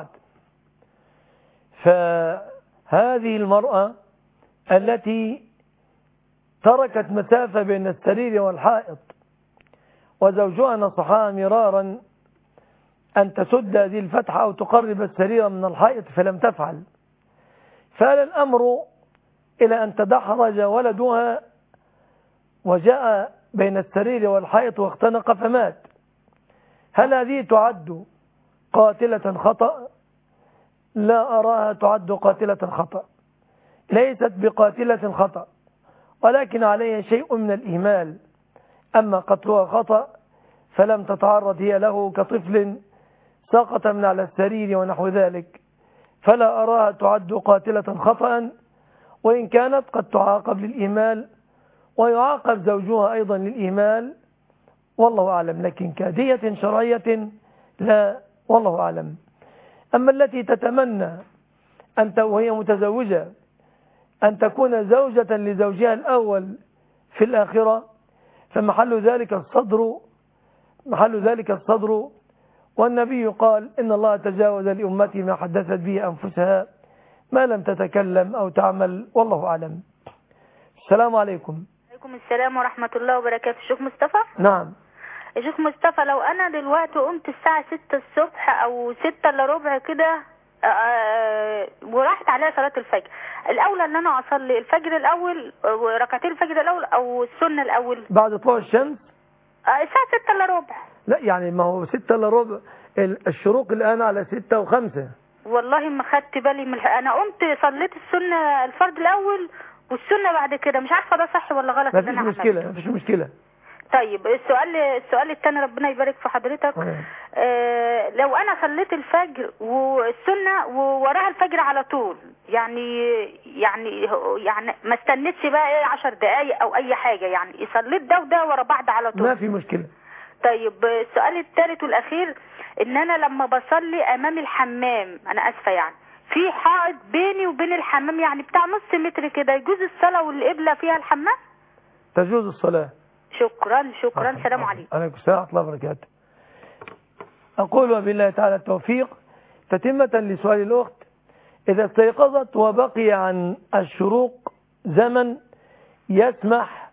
فهذه المرأة التي تركت مسافة بين السرير والحائط وزوجها نصحها مرارا أن تسد هذه الفتحة أو تقرب السرير من الحائط فلم تفعل، فآل الأمر إلى أن تدحرج ولدها وجاء بين السرير والحائط واختنق فمات. هل هذه تعد قاتلة خطأ؟ لا أراها تعد قاتلة خطأ، ليست بقاتلة خطأ، ولكن عليها شيء من الإهمال. أما قتلها خطأ فلم تتعرض هي له كطفل سقط من على السرير ونحو ذلك، فلا أراها تعد قاتلة خطأ، وإن كانت قد تعاقب للإهمال ويعاقب زوجها أيضا للإهمال، والله أعلم. لكن كدية شرعية لا، والله أعلم. أما التي تتمنى أنت وهي متزوجة أن تكون زوجة لزوجها الأول في الآخرة فمحل ذلك الصدر، والنبي قال إن الله تجاوز لأمتي ما حدثت به أنفسها ما لم تتكلم أو تعمل، والله أعلم. السلام عليكم. وعليكم السلام ورحمة الله وبركاته. شيخ مصطفى؟ نعم. شيخ مصطفى، لو أنا دلوقتي قمت الساعة 6 الصبح أو 6 إلا ربع كده وراحت عليها صلاة الفجر، الأولى أن أنا أصلي الفجر الأول وركعتين الفجر الأول أو السنة الأول بعد طلوع الشمس؟ الساعة 6 إلا ربع. لا يعني ما هو 6 إلا ربع، الشروق الآن على 6 و5. والله ما خدت بالي من أنا قمت صليت السنة الفرض الأول والسنة بعد كده، مش عارفة ده صح ولا غلط. ما فيش مشكلة. طيب السؤال الثاني ربنا يبارك في حضرتك. لو انا صليت الفجر والسنه ووراها الفجر على طول، يعني ما استنيتش بقى 10 دقايق او اي حاجه، يعني صليت ده وده ورا بعض على طول، ما في مشكله. طيب السؤال الثالث والاخير، ان انا لما بصلي امام الحمام، انا اسفه يعني في حائط بيني وبين الحمام يعني بتاع نص متر كده، يجوز الصلاه والقبله فيها الحمام؟ تجوز الصلاه. شكرا. السلام عليكم. عليكم السلام ورحمة الله وبركاته. أقول وبالله تعالى التوفيق. تتمة لسؤال الأخت، إذا استيقظت وبقي عن الشروق زمن يسمح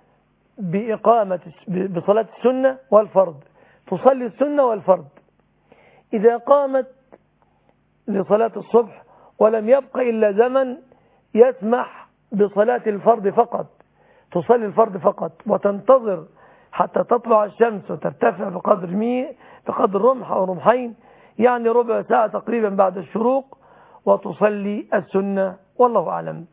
بصلاة السنة والفرض، تصلي السنة والفرض. إذا قامت لصلاة الصبح ولم يبق إلا زمن يسمح بصلاة الفرض فقط، تصلي الفرض فقط وتنتظر حتى تطلع الشمس وترتفع بقدر رمح أو رمحين، يعني ربع ساعة تقريبا بعد الشروق، وتصلي السنة والله أعلم.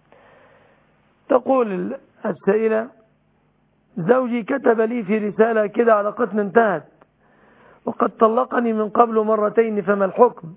تقول السائلة: زوجي كتب لي في رسالة كده علاقتنا انتهت وقد طلقني من قبل مرتين، فما الحكم؟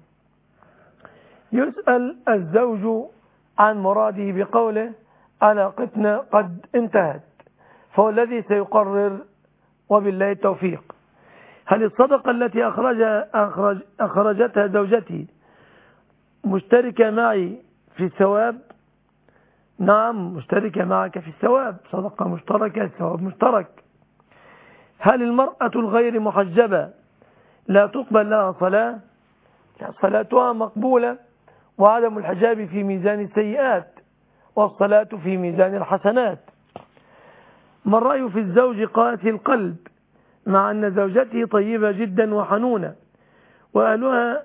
يسأل الزوج عن مراده بقوله علاقتنا قد انتهت، فهو الذي سيقرر وبالله التوفيق. هل الصدقة التي أخرجتها زوجتي مشتركة معي في الثواب؟ نعم، مشتركة معك في الثواب، صدقة مشتركة، ثواب مشترك. هل المرأة الغير محجبة لا تقبل لها صلاة؟ صلاتها مقبولة، وعدم الحجاب في ميزان السيئات والصلاة في ميزان الحسنات. ما الرأي في الزوج قاسي القلب مع أن زوجته طيبة جدا وحنونة وأهله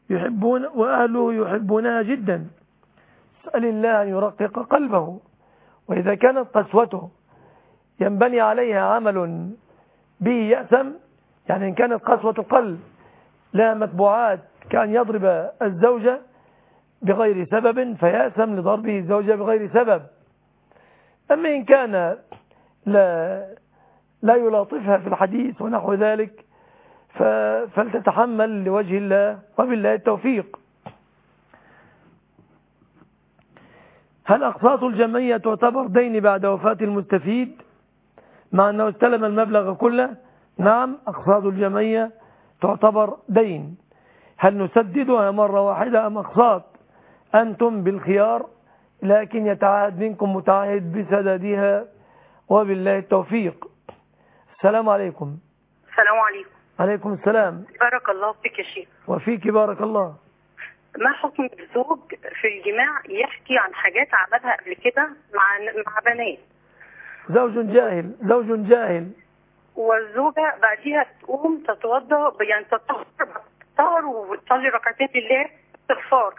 يحبونها جدا؟ اسأل الله أن يرقق قلبه، وإذا كانت قسوته ينبني عليها عمل به يأثم، يعني إن كانت قسوة القلب لها متبوعات كأن يضرب الزوجة بغير سبب فيأثم لضربه الزوجة بغير سبب. أما إن كان لا يلاطفها في الحديث ونحو ذلك فلتتحمل لوجه الله وبالله التوفيق. هل أقساط الجمعية تعتبر دين بعد وفاة المستفيد مع أنه استلم المبلغ كله؟ نعم، أقساط الجمعية تعتبر دين. هل نسددها مرة واحدة أم أقساط؟ أنتم بالخيار، لكن يتعاهد منكم متعاهد بسدادها وبالله التوفيق. السلام عليكم. السلام عليكم. عليكم السلام. بارك الله فيك يا شيخ. وفيك بارك الله. ما حكم الزوج في الجماع يحكي عن حاجات عملها قبل كده مع بنات؟ زوج جاهل والزوجة بعديها تقوم تتوضا، يعني تطهر وتصلي ركعتين لله استغفار.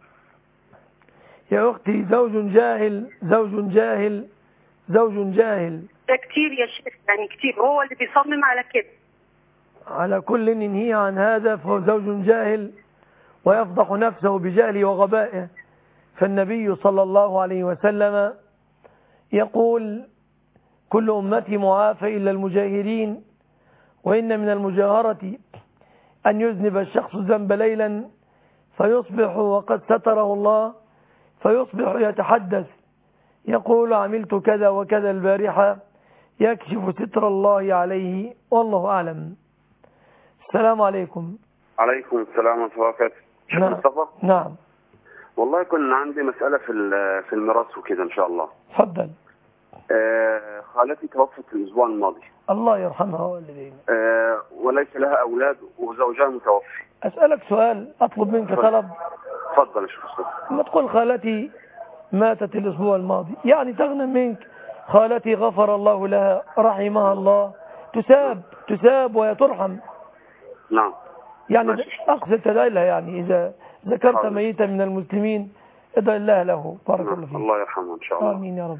يا أختي زوج جاهل ده كتير يا شيخ، يعني كتير، هو اللي بيصمم على كده. على كل ينهي عن هذا فهو زوج جاهل ويفضح نفسه بجهله وغبائه. فالنبي صلى الله عليه وسلم يقول: كل أمتي معافى إلا المجاهرين، وإن من المجاهرة أن يذنب الشخص الذنب ليلا فيصبح وقد ستره الله، فيصبح يتحدث يقول: عملت كذا وكذا البارحة، يكشف ستر الله عليه والله أعلم. السلام عليكم. عليكم السلام ورحمة الله وبركاته. شيخ مصطفى. نعم. والله كنا عندي مسألة في الميراث وكده إن شاء الله. تفضل. خالتي توفت الأسبوع الماضي. الله يرحمها والدينا. وليس لها أولاد وزوجها متوفي. أسألك سؤال، أطلب منك طلب. تفضل يا شيخ مصطفى. لما تقول خالتي ماتت الأسبوع الماضي، يعني تغنى منك خالتي غفر الله لها رحمها الله، تساب وترحم. نعم. يعني أقصد تدعي لها، يعني إذا ذكرت ميتا من المسلمين ادعي الله له. بارك الله فيك. الله يرحمه إن شاء الله. آمين يا رب.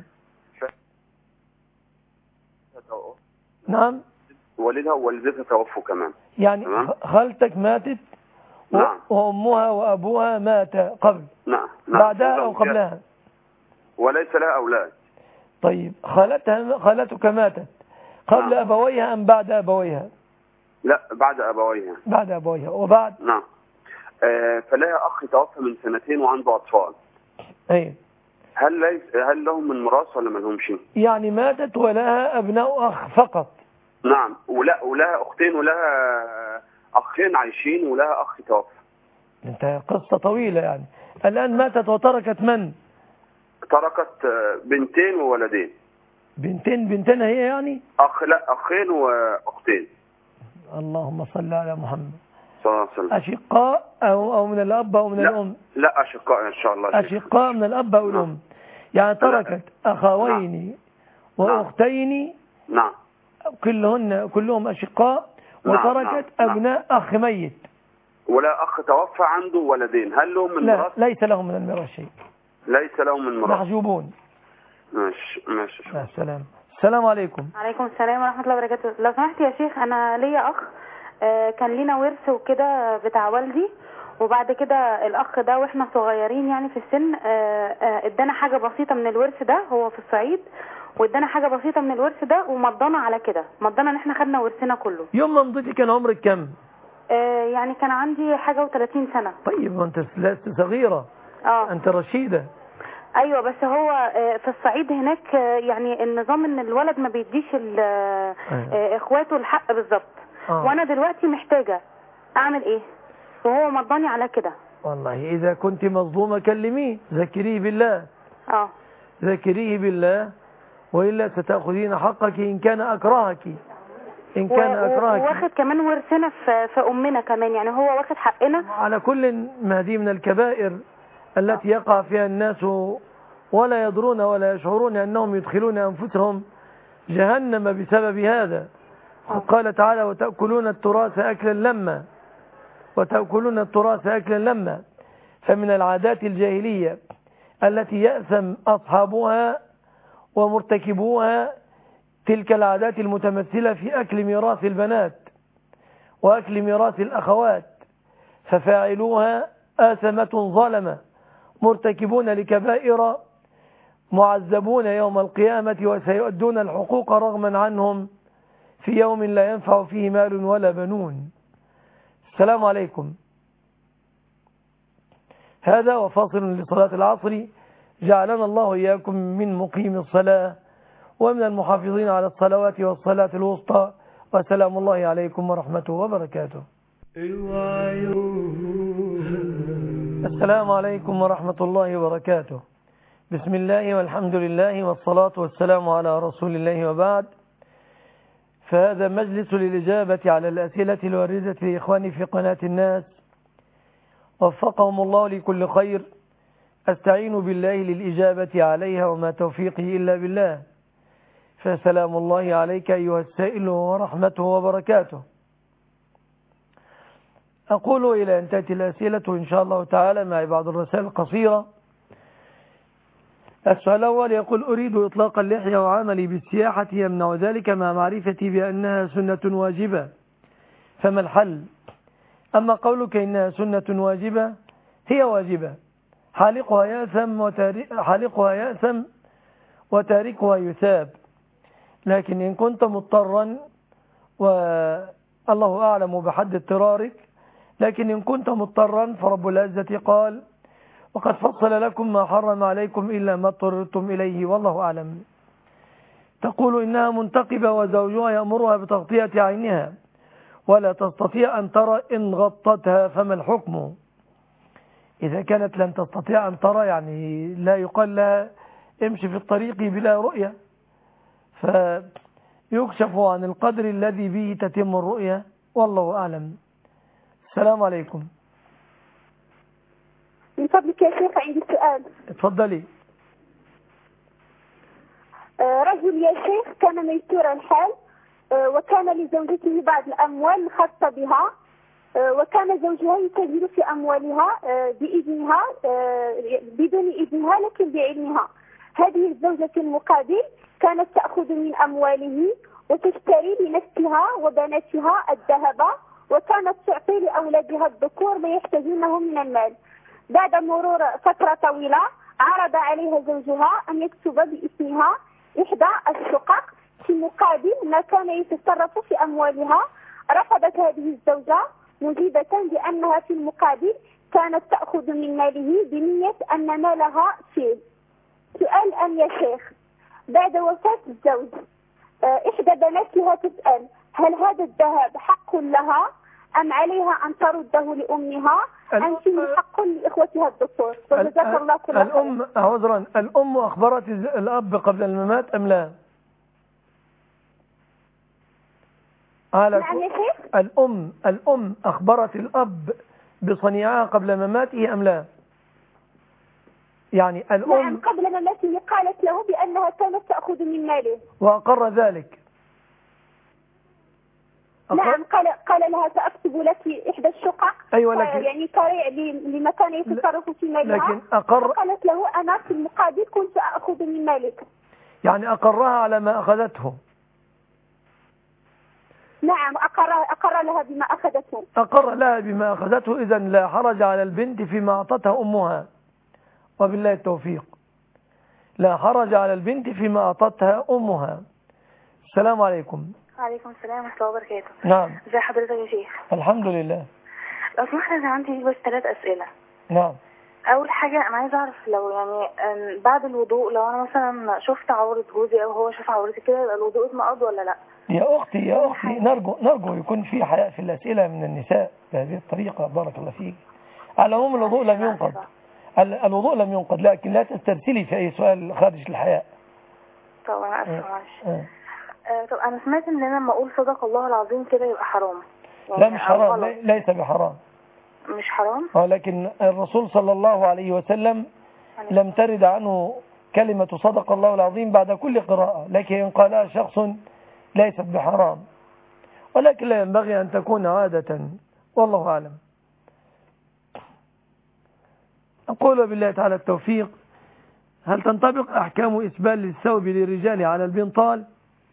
نعم. والدها ووالدتها توفوا كمان. يعني خالتك ماتت. نعم. وأمها وأبوها مات قبل. نعم. بعدها أو قبلها. وليس لها أولاد. طيب خالتك ماتت قبل نعم. أبويها أم بعد أبويها؟ لا، بعد أبويها. بعد أبويها. وبعد؟ نعم. فلها أخ توفى من 2 وعنده أطفال. أيه. هل لهم من ميراث ولا ما لهمش؟ يعني ماتت ولها أبناء أخ فقط؟ نعم. ولها أختين ولها أخين عايشين ولها أخ توفى. انت قصة طويلة يعني. الآن ماتت وتركت من؟ تركت 2 وولدين. بنتين هي يعني؟ لا، أخين وأختين. اللهم صل على محمد. صلى الله عليه وسلم. أشقاء أو من الأب أو من الأم؟ لا أشقاء إن شاء الله. أشقاء من الأب أو الأم. يعني تركت أخوين وأختين. نعم. كلهم أشقاء، وتركت أبناء أخ ميت. ولا أخ توفى عنده ولدين، هل لهم من ميراث؟ لا، ليس لهم من الميراث شيء. ليس لهم من ميراث. محجوبون. ماشي. السلام. السلام عليكم. عليكم السلام ورحمة الله وبركاته. لو سمحت يا شيخ، أنا ليا أخ كان لينا ورث وكده بتاع والدي، وبعد كده الأخ ده وإحنا صغيرين يعني في السن ادانا حاجة بسيطة من الورث ده، هو في الصعيد، وادانا حاجة بسيطة من الورث ده ومضانا على كده، مضانا ان احنا خدنا ورثنا كله. يوم ما مضيتي كان عمرك كم؟ يعني كان عندي حاجة و30 سنة. طيب وانت لست صغيرة. انت رشيدة. ايوه، بس هو في الصعيد هناك يعني النظام ان الولد ما بيديش اخواته الحق بالظبط. وانا دلوقتي محتاجة اعمل ايه؟ وهو مضاني على كده. والله اذا كنت مظلومة كلميه، ذكريه بالله. ذكريه بالله، وإلا ستأخذين حقك إن كان أكرهك. واخد كمان ورثنا في أمنا كمان، يعني هو واخد حقنا. على كل ما هذه من الكبائر التي يقع فيها الناس ولا يدرون ولا يشعرون أنهم يدخلون أنفسهم جهنم بسبب هذا. قال تعالى: وتأكلون التراث أكلا لما. فمن العادات الجاهلية التي يأثم أصحابها ومرتكبوها تلك العادات المتمثلة في أكل ميراث البنات وأكل ميراث الأخوات، ففاعلوها آثمة ظلمة مرتكبون لكبائر معذبون يوم القيامة، وسيؤدون الحقوق رغما عنهم في يوم لا ينفع فيه مال ولا بنون. السلام عليكم. هذا وفاصل لصلاة العصر، جعلنا الله إياكم من مقيم الصلاة ومن المحافظين على الصلوات والصلاة الوسطى، وسلام الله عليكم ورحمته وبركاته. السلام عليكم ورحمة الله وبركاته. بسم الله والحمد لله والصلاة والسلام على رسول الله، وبعد. فهذا مجلس للإجابة على الأسئلة الواردة لإخواني في قناة الناس، وفقهم الله لكل خير. أستعين بالله للإجابة عليها، وما توفيقي إلا بالله. فسلام الله عليك أيها السائل ورحمته وبركاته. أقول إلى أن تأتي الأسئلة إن شاء الله تعالى مع بعض الرسائل القصيرة. السؤال الأول يقول: أريد إطلاق اللحية وعملي بالسياحة يمنع ذلك مع معرفتي بأنها سنة واجبة، فما الحل؟ أما قولك إنها سنة واجبة، هي واجبة، حالقها يأثم وتاركها يثاب. لكن إن كنت مضطرا، والله أعلم بحد اضطرارك، لكن إن كنت مضطرا فرب العزة قال: وقد فصل لكم ما حرم عليكم إلا ما اضطررتم إليه والله أعلم. تقول إنها منتقبة وزوجها يأمرها بتغطية عينها ولا تستطيع أن ترى إن غطتها، فما الحكم؟ إذا كانت لن تستطيع أن ترى، يعني لا يقال لها امشي في الطريق بلا رؤية، فيكشف عن القدر الذي به تتم الرؤية والله أعلم. السلام عليكم. من فضلك يا شيخ عندي سؤال. اتفضلي. رجل يا شيخ كان ميسور الحال، وكان لزوجته بعض الأموال خاصة بها، وكان زوجها يتاجر في أموالها بإذنها بدون إذنها لكن بعلمها. هذه الزوجة في المقابل كانت تأخذ من أمواله وتشتري لنفسها وبناتها الذهب، وكانت تعطي لأولادها الذكور ما يحتاجونه من المال. بعد مرور فترة طويلة عرض عليها زوجها أن يكتب باسمها إحدى الشقق في مقابل ما كان يتصرف في أموالها. رفضت هذه الزوجة مجيبة بأنها في المقابل كانت تأخذ من ماله بنية أن مالها فيه. سؤال أن يا شيخ، بعد وفاة الزوج إحدى بناتها تسأل: هل هذا الذهب حق لها أم عليها أن ترده لأمها أم فيه حق لإخوتها الذكور؟ وجزاك الله كل خير. عذرا، الأم أخبرت الأب قبل الممات أم لا؟ نعم يا شيخ. الأم أخبرت الأب بصنيعها قبل مماته أم لا؟ يعني الأم نعم قبل مماته قالت له بأنها كانت تأخذ من ماله وأقر ذلك. نعم قال لها سأكتب لك إحدى الشقق. أيوة لكن يعني طريق لمكان يتصرف في مالها. لكن قالت له أنا في المقابل كنت أخذ من مالك. يعني أقرها على ما أخذته. نعم أقر لها بما أخذته. أقر لها بما أخذته. إذن لا حرج على البنت فيما أعطتها أمها، وبالله التوفيق. لا حرج على البنت فيما أعطتها أمها. السلام عليكم. وعليكم السلام ورحمة الله وبركاته. نعم. ازي حضرتك يا شيخ؟ الحمد لله. لو سمحت أنا عندي بس 3 أسئلة. نعم. أول حاجة أنا عايزة أعرف لو يعني بعد الوضوء لو أنا مثلا شفت عورة جوزي أو هو شاف عورتي كده يبقى الوضوء اتنقض ولا لأ؟ يا أختي نرجو يكون في حياء في الأسئلة من النساء بهذه الطريقة. بارك الله فيك. على العموم الوضوء لم ينقض. الوضوء لم ينقض، لكن لا تسترسلي في أي سؤال خارج الحياء. طب أنا أسف معلش. طب أنا سمعت إن أنا لما أقول صدق الله العظيم كده يبقى حرام. يعني لا مش حرام، ليس بحرام. مش حرام؟ لكن الرسول صلى الله عليه وسلم لم ترد عنه كلمة صدق الله العظيم بعد كل قراءة، لكن إن قالها شخص ليست بحرام، ولكن لا ينبغي أن تكون عادة، والله أعلم. أقول بالله تعالى التوفيق. هل تنطبق أحكام إسبال الثوب للرجال على البنطال؟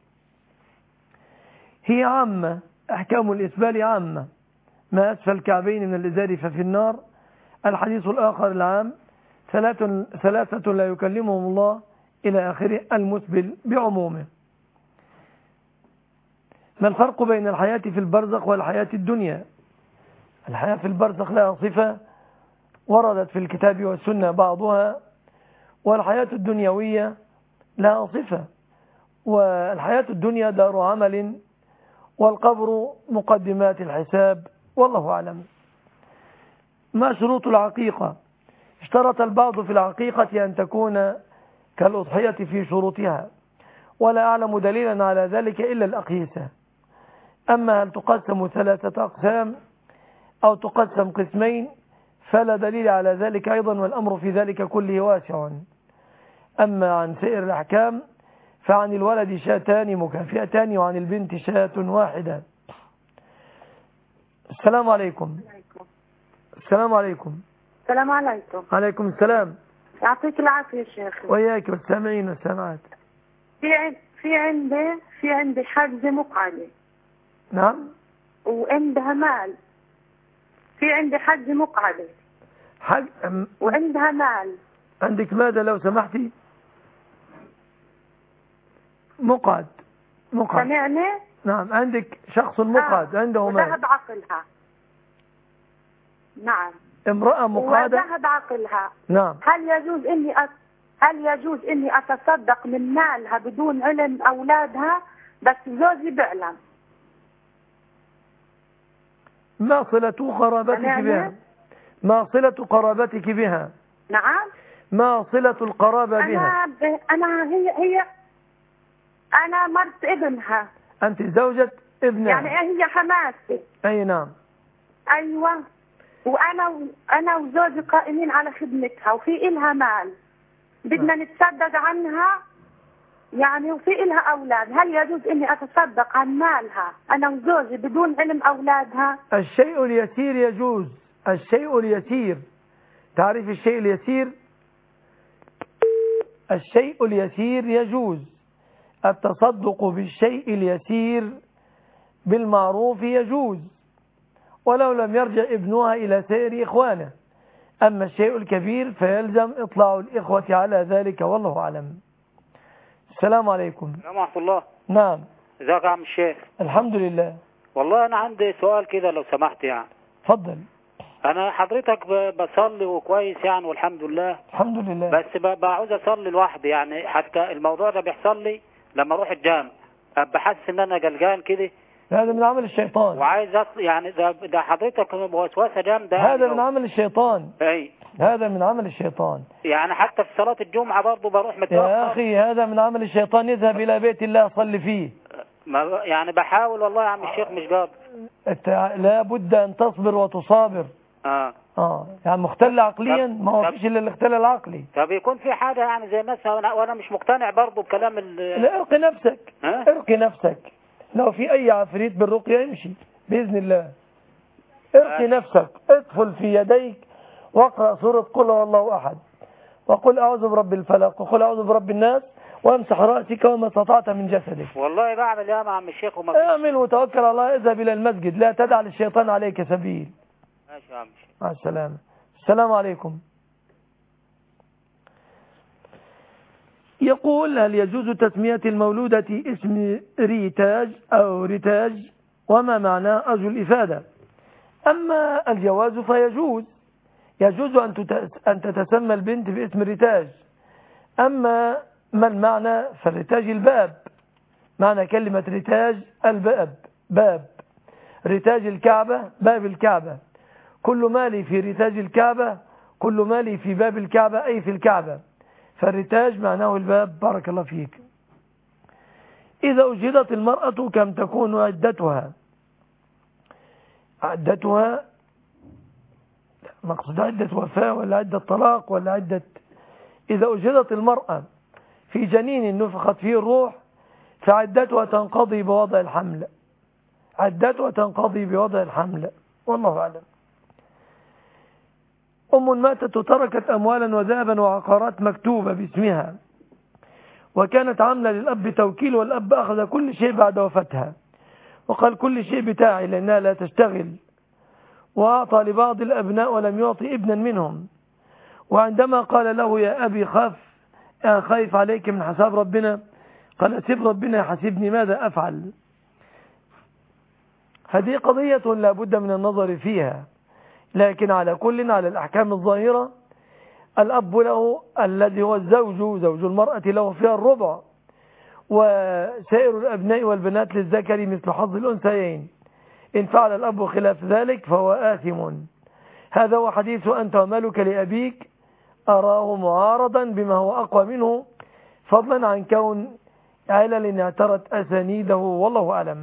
هي عامة، أحكام الإسبال عامة. ما أسفل الكعبين من الإزار ففي النار. الحديث الآخر العام: ثلاثة لا يكلمهم الله إلى آخره، المسبل بعمومه. ما الفرق بين الحياة في البرزخ والحياة الدنيا؟ الحياة في البرزخ لها صفة وردت في الكتاب والسنة بعضها، والحياة الدنيوية لها صفة. والحياة الدنيا دار عمل، والقبر مقدمات الحساب، والله أعلم. ما شروط العقيقة؟ اشترط البعض في العقيقة أن تكون كالأضحية في شروطها، ولا أعلم دليلا على ذلك إلا الأقيسة. أما هل تقسم 3 أقسام أو تقسم قسمين فلا دليل على ذلك أيضا، والأمر في ذلك كله واسع. أما عن سائر الأحكام فعن الولد شاتان مكافئتان، وعن البنت شاة واحدة. السلام عليكم. السلام عليكم. السلام عليكم. عليكم السلام. يعطيك العافية يا شيخ. وياك والسامعين والسامعات. في عندي حجز مقعدة. نعم. وعندها مال. في عندي حج مقعدة. وعندها مال. عندك ماذا لو سمحتي؟ مقعد. سمعني؟ نعم، عندك شخص مقعد عنده مال. وذهب عقلها. نعم. امرأة مقعدة. وذهب عقلها. نعم. هل يجوز إني أتصدق من مالها بدون علم أولادها؟ بس زوجي بيعلم. ما صلة قرابتك بها؟ ما صلة قرابتك بها؟ نعم. ما صلة القرابة بها؟ أنا مرت ابنها. أنت زوجة ابنها؟ يعني هي حماتي. أي نعم. أيوة. وأنا وزوجي قائمين على خدمتها، وفي إلها مال بدنا نتصدق عنها يعني، وفي إلها أولاد. هل يجوز إني أتصدق عن مالها أنا وزوجي بدون علم أولادها؟ الشيء اليسير يجوز. الشيء اليسير، تعرف الشيء اليسير؟ الشيء اليسير يجوز. التصدق بالشيء اليسير بالمعروف يجوز، ولو لم يرجع ابنها إلى سائر إخوانه. أما الشيء الكبير فيلزم إطلاع الإخوة على ذلك، والله أعلم. السلام عليكم. السلام ورحمة الله. نعم. ازيك يا عم الشيخ؟ الحمد لله. والله أنا عندي سؤال كده لو سمحت يعني. اتفضل. أنا حضرتك بصلي وكويس يعني والحمد لله. الحمد لله. بس بعوز أصلي لوحدي يعني، حتى الموضوع ده بيحصل لي لما أروح الجامع، بحس إن أنا قلقان كده. هذا من عمل الشيطان. وعايز يعني ده حضرتك وسوسة جامدة. هذا من عمل الشيطان. أي. هذا من عمل الشيطان. يعني حتى في صلاة الجمعة برضه بروح متأخر. يا أخي هذا من عمل الشيطان. اذهب إلى بيت الله صلي فيه. يعني بحاول والله يا عم الشيخ مش قادر. لا بد أن تصبر وتصابر. يعني مختل عقليا ما هو فيش إلا الاختلال العقلي. طب يكون في حاجة يعني زي مثلا وأنا مش مقتنع برضه بكلام لا ارقي نفسك. ارقي نفسك. لو في أي عفريت بالرقية يمشي بإذن الله. ارقي نفسك. اطفل في يديك واقرأ سورة قل هو الله أحد وقل أعوذ برب الفلق وقل أعوذ برب الناس وامسح رأسك وما استطعت من جسدك. والله بعمل يا عم الشيخ اعمل وتوكل على الله. اذهب إلى المسجد لا تدع للشيطان عليك سبيل. ماشي يا عم الشيخ. مع السلامة. السلام عليكم. يقول هل يجوز تسمية المولودة اسم ريتاج أو ريتاج وما معناه أرجو الإفادة؟ أما الجواز فيجوز. يجوز أن تتسمى البنت باسم ريتاج. أما ما المعنى فالريتاج الباب. معنى كلمة ريتاج الباب. باب ريتاج الكعبة باب الكعبة. كل مالي في ريتاج الكعبة كل مالي في باب الكعبة أي في الكعبة. فالريتاج معناه الباب. بارك الله فيك. إذا أجهضت المرأة كم تكون عدتها؟ عدتها مقصود عدة وفاة ولا عدة طلاق ولا عدة. إذا أجهضت المرأة في جنين نفخت فيه الروح فعدتها تنقضي بوضع الحمل. عدتها تنقضي بوضع الحمل والله أعلم. ماتت وتركت أموالا وذهبا وعقارات مكتوبة باسمها وكانت عاملة للأب توكيل والأب أخذ كل شيء بعد وفاتها وقال كل شيء بتاعي لأنها لا تشتغل وأعطى لبعض الأبناء ولم يعطي ابنا منهم. وعندما قال له يا أبي خايف عليك من حساب ربنا قال سيب ربنا يحاسبني ماذا أفعل. هذه قضية لا بد من النظر فيها. لكن على كل على الأحكام الظاهرة الأب له الذي هو الزوج زوج المرأة له فيها الربع وسائر الأبناء والبنات للذكر مثل حظ الأنثيين. إن فعل الأب خلاف ذلك فهو آثم. هذا هو حديث أنت ومالك لأبيك أراه معارضا بما هو أقوى منه فضلا عن كون علل اعترت أسانيده والله أعلم.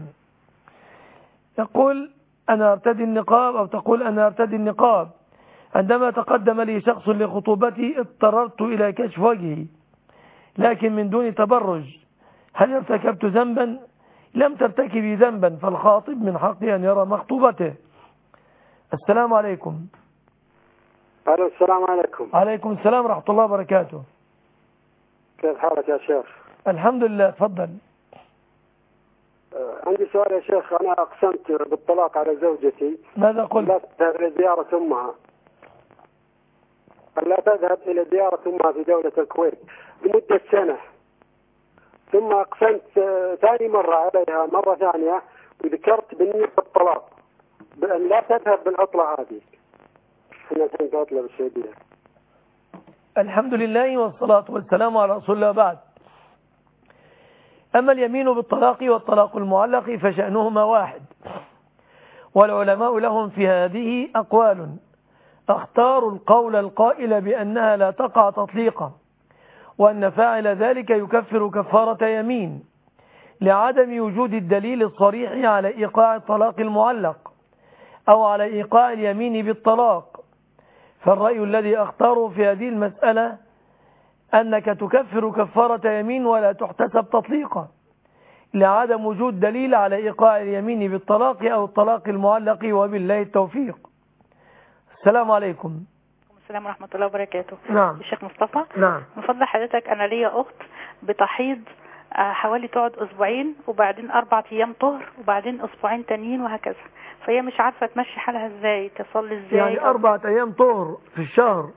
يقول أنا أرتدي النقاب أو تقول أنا أرتدي النقاب. عندما تقدم لي شخص لخطوبتي اضطررت إلى كشف وجهي لكن من دون تبرج. هل ارتكبت ذنبا؟ لم ترتكبي ذنبا فالخاطب من حقه أن يرى مخطوبته. السلام عليكم. السلام عليكم. عليكم السلام ورحمة الله وبركاته. كيف حالك يا شيخ؟ الحمد لله. تفضل. عندي سؤال يا شيخ. أنا أقسمت بالطلاق على زوجتي. ماذا قلت؟ لا تذهب إلى زيارة أمها. لا تذهب إلى زيارة أمها في دولة الكويت لمدة سنة. ثم أقسمت ثاني مرة عليها مرة ثانية وذكرت بالنية الطلاق بأن لا تذهب بالعطلة هذه. أنا كنت عطلة بالسعودية. الحمد لله والصلاة والسلام على رسول الله بعد. أما اليمين بالطلاق والطلاق المعلق فشأنهما واحد والعلماء لهم في هذه أقوال. اختاروا القول القائل بأنها لا تقع تطليقا وأن فاعل ذلك يكفر كفارة يمين لعدم وجود الدليل الصريح على إيقاع الطلاق المعلق أو على إيقاع اليمين بالطلاق. فالرأي الذي اختاره في هذه المسألة أنك تكفر كفارة يمين ولا تحتسب تطليقا لعدم وجود دليل على إيقاع اليمين بالطلاق أو الطلاق المعلق وبالله التوفيق. السلام عليكم. السلام ورحمة الله وبركاته. نعم. الشيخ مصطفى. نعم. من فضل حضرتك أنا ليا أخت بتحيض حوالي تقعد أسبوعين وبعدين 4 أيام طهر وبعدين أسبوعين تانيين وهكذا فهي مش عارفة تمشي حالها إزاي تصلي إزاي. يعني 4 أيام طهر في الشهر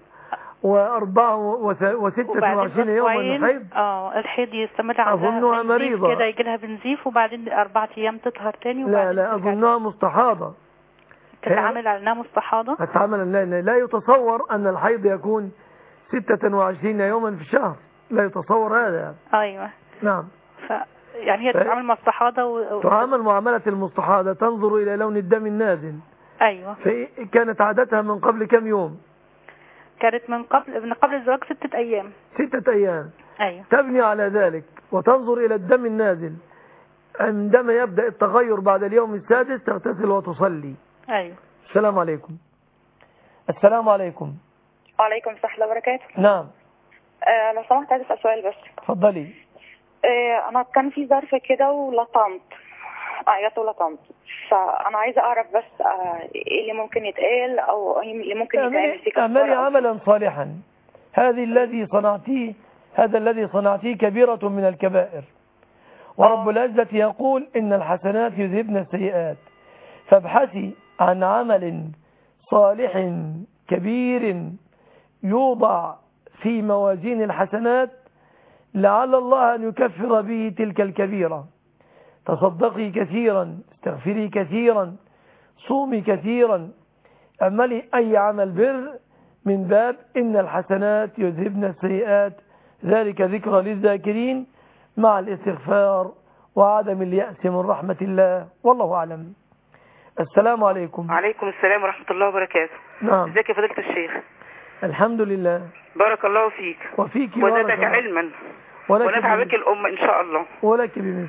و26 يوما الحيض. الحيض يستمر على أظنها مريضة كده يجي لها بنزيف وبعدين 4 أيام تطهر تاني لا أظنها مستحاضة. تتعامل على أنها مستحاضة. لا يتصور أن الحيض يكون 26 يوما في الشهر. لا يتصور هذا. أيوة. نعم. يعني هي تتعامل مع الصحاضة تعامل معاملة المستحاضة تنظر إلى لون الدم النازل. أيوة. كانت عادتها من قبل كم يوم؟ كانت من قبل الزواج 6 أيام. 6 أيام. أيوة. تبني على ذلك وتنظر إلى الدم النازل. عندما يبدأ التغير بعد اليوم السادس تغتسل وتصلي. أيوه. السلام عليكم. السلام عليكم. وعليكم السلام ورحمة الله وبركاته. نعم. لو سمحت عايز أسأل سؤال بس. اتفضلي. أنا كان في ظرف كده ولطمت، عيطت ولطمت، فأنا عايزة أعرف بس إيه اللي ممكن يتقال أو إيه اللي ممكن يتعمل في كفارة. اعملي عملا صالحا. هذا الذي صنعتيه كبيرة من الكبائر، ورب العزة يقول إن الحسنات يذهبن السيئات، فابحثي عن عمل صالح كبير يوضع في موازين الحسنات لعل الله أن يكفر به تلك الكبيرة. تصدقي كثيرا، استغفري كثيرا، صومي كثيرا، اعملي أي عمل بر من باب إن الحسنات يذهبن السيئات، ذلك ذكرى للذاكرين، مع الاستغفار وعدم اليأس من رحمة الله، والله أعلم. السلام عليكم. وعليكم السلام ورحمة الله وبركاته. نعم. ازيك يا فضيلة الشيخ؟ الحمد لله. بارك الله فيك وفيك وزادك علما ونفع بك الأمة إن شاء الله. ولك بمثل.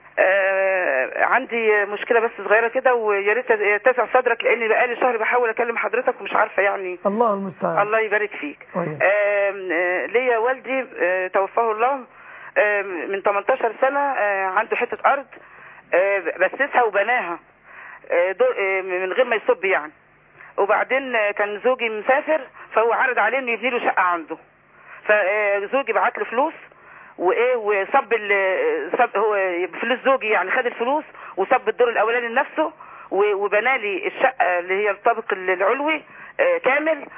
عندي مشكلة بس صغيرة كده، ويا ريت تسع صدرك، لأني بقالي شهر بحاول أكلم حضرتك ومش عارفة يعني. الله المستعان. الله يبارك فيك. ليا والدي توفاه الله من 18 سنة، عنده حتة أرض بسسها وبناها من غير ما يصب يعني. وبعدين كان زوجي مسافر، فهو عرض عليه انه يبني له شقة عنده، فزوجي بعت له فلوس وصب هو فلوس زوجي يعني، خد الفلوس وصب الدور الاولاني لنفسه وبنى لي الشقة اللي هي الطابق العلوي كامل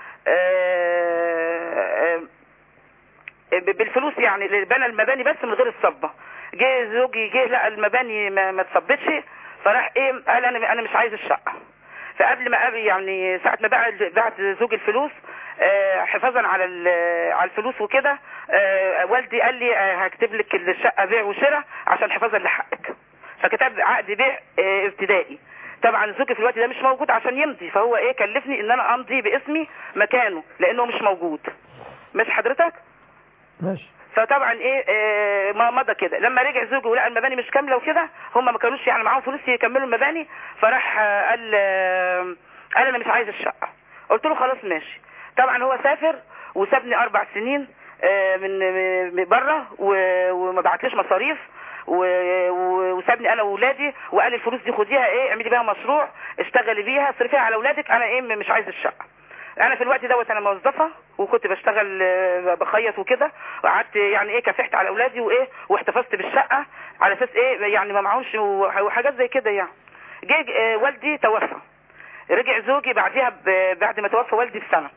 بالفلوس يعني، اللي بنى المباني بس من غير الصبة. جه زوجي لقى المباني ما تصبتش، فراح قال انا مش عايز الشقة. فقبل ما يعني ساعة ما بعت زوجي الفلوس حفاظا على الفلوس وكده، والدي قال لي هكتب لك الشقة بيع وشراء عشان حفاظا لحقك، فكتب عقد بيع ابتدائي. طبعا زوجي في الوقت ده مش موجود عشان يمضي، فهو كلفني ان انا امضي باسمي مكانه لانه مش موجود. ماشي حضرتك؟ ماشي. فطبعا ما مضى كده. لما رجع زوجي ولقى المباني مش كامله وكده، هم ما كانوش يعني معاهم فلوس يكملوا المباني، فراح قال انا مش عايز الشقه. قلت له خلاص ماشي. طبعا هو سافر وسابني 4 سنين من بره وما بعتليش مصاريف، وسابني انا واولادي، وقال الفلوس دي خديها اعملي بيها مشروع، اشتغلي بيها، صرفيها على اولادك، انا مش عايز الشقه. انا في الوقت دوت انا موظفه وكنت بشتغل بخيط وكده، وقعدت يعني كافحت على اولادي واحتفظت بالشقه على اساس يعني ما معهمش وحاجات زي كده يعني. جه والدي توفى، رجع زوجي بعدها بعد ما توفى والدي بسنه.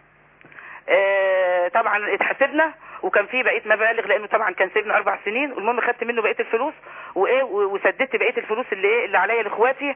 طبعا اتحاسبنا وكان في بقيه مبالغ لانه طبعا كان سيبنا 4 سنين، والمهم خدت منه بقيه الفلوس وسددت بقيه الفلوس اللي عليا لاخواتي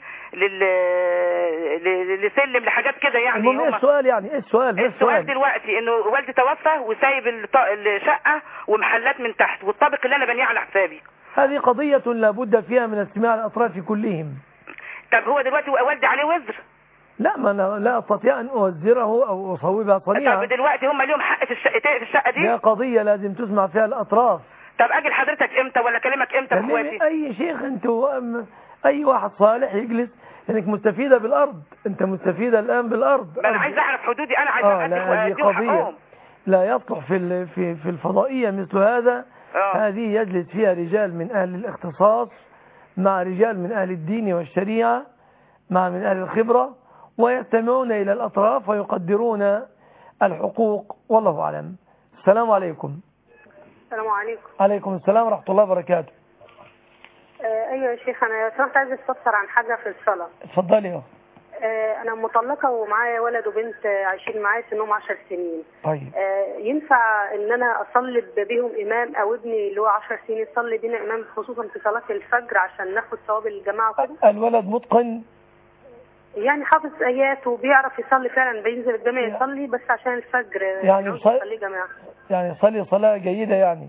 لسلم لحاجات كده يعني. المهم ايه السؤال يعني؟ ايه السؤال دلوقتي انه والدي توفى وسايب الشقه ومحلات من تحت والطابق اللي انا بنيه على حسابي. هذه قضيه لابد فيها من استماع الاطراف كلهم. طب هو دلوقتي والدي عليه وزر؟ لا، ما أنا لا أستطيع أن أوزره أو أصوبها صنيعا. طب دلوقتي هم ليهم حق في الشقة دي؟ دي قضية لازم تسمع فيها الأطراف. طب أجي لحضرتك إمتى ولا أكلمك إمتى بإخواتي؟ أي شيخ أي واحد صالح يجلس، لأنك مستفيدة بالأرض، أنت مستفيدة الآن بالأرض. ما أنا عايز أعرف حدودي، أنا عايز هذه قضية لا يصلح في الفضائية مثل هذا. هذه يجلس فيها رجال من أهل الاختصاص مع رجال من أهل الدين والشريعة مع من أهل الخبرة، ويستمعون إلى الأطراف ويقدرون الحقوق، والله أعلم. السلام عليكم. السلام عليكم. عليكم السلام ورحمة الله وبركاته. أيوة يا شيخ، أنا سمعت عايز استفسر عن حاجة في الصلاة. اتفضلي يا أنا مطلقة ومعايا ولد وبنت عايشين معايا سنهم 10 سنين. طيب. ينفع إن أنا أصلي بهم إمام، أو ابني اللي هو 10 سنين يصلي بينا إمام، خصوصا في صلاة الفجر عشان ناخد ثواب الجماعة كده؟ الولد متقن يعني حافظ آيات وبيعرف يصلي فعلا، بينزل الجامع يصلي بس عشان الفجر يعني يصلي جماعة، يعني يصلي صلاة جيدة يعني.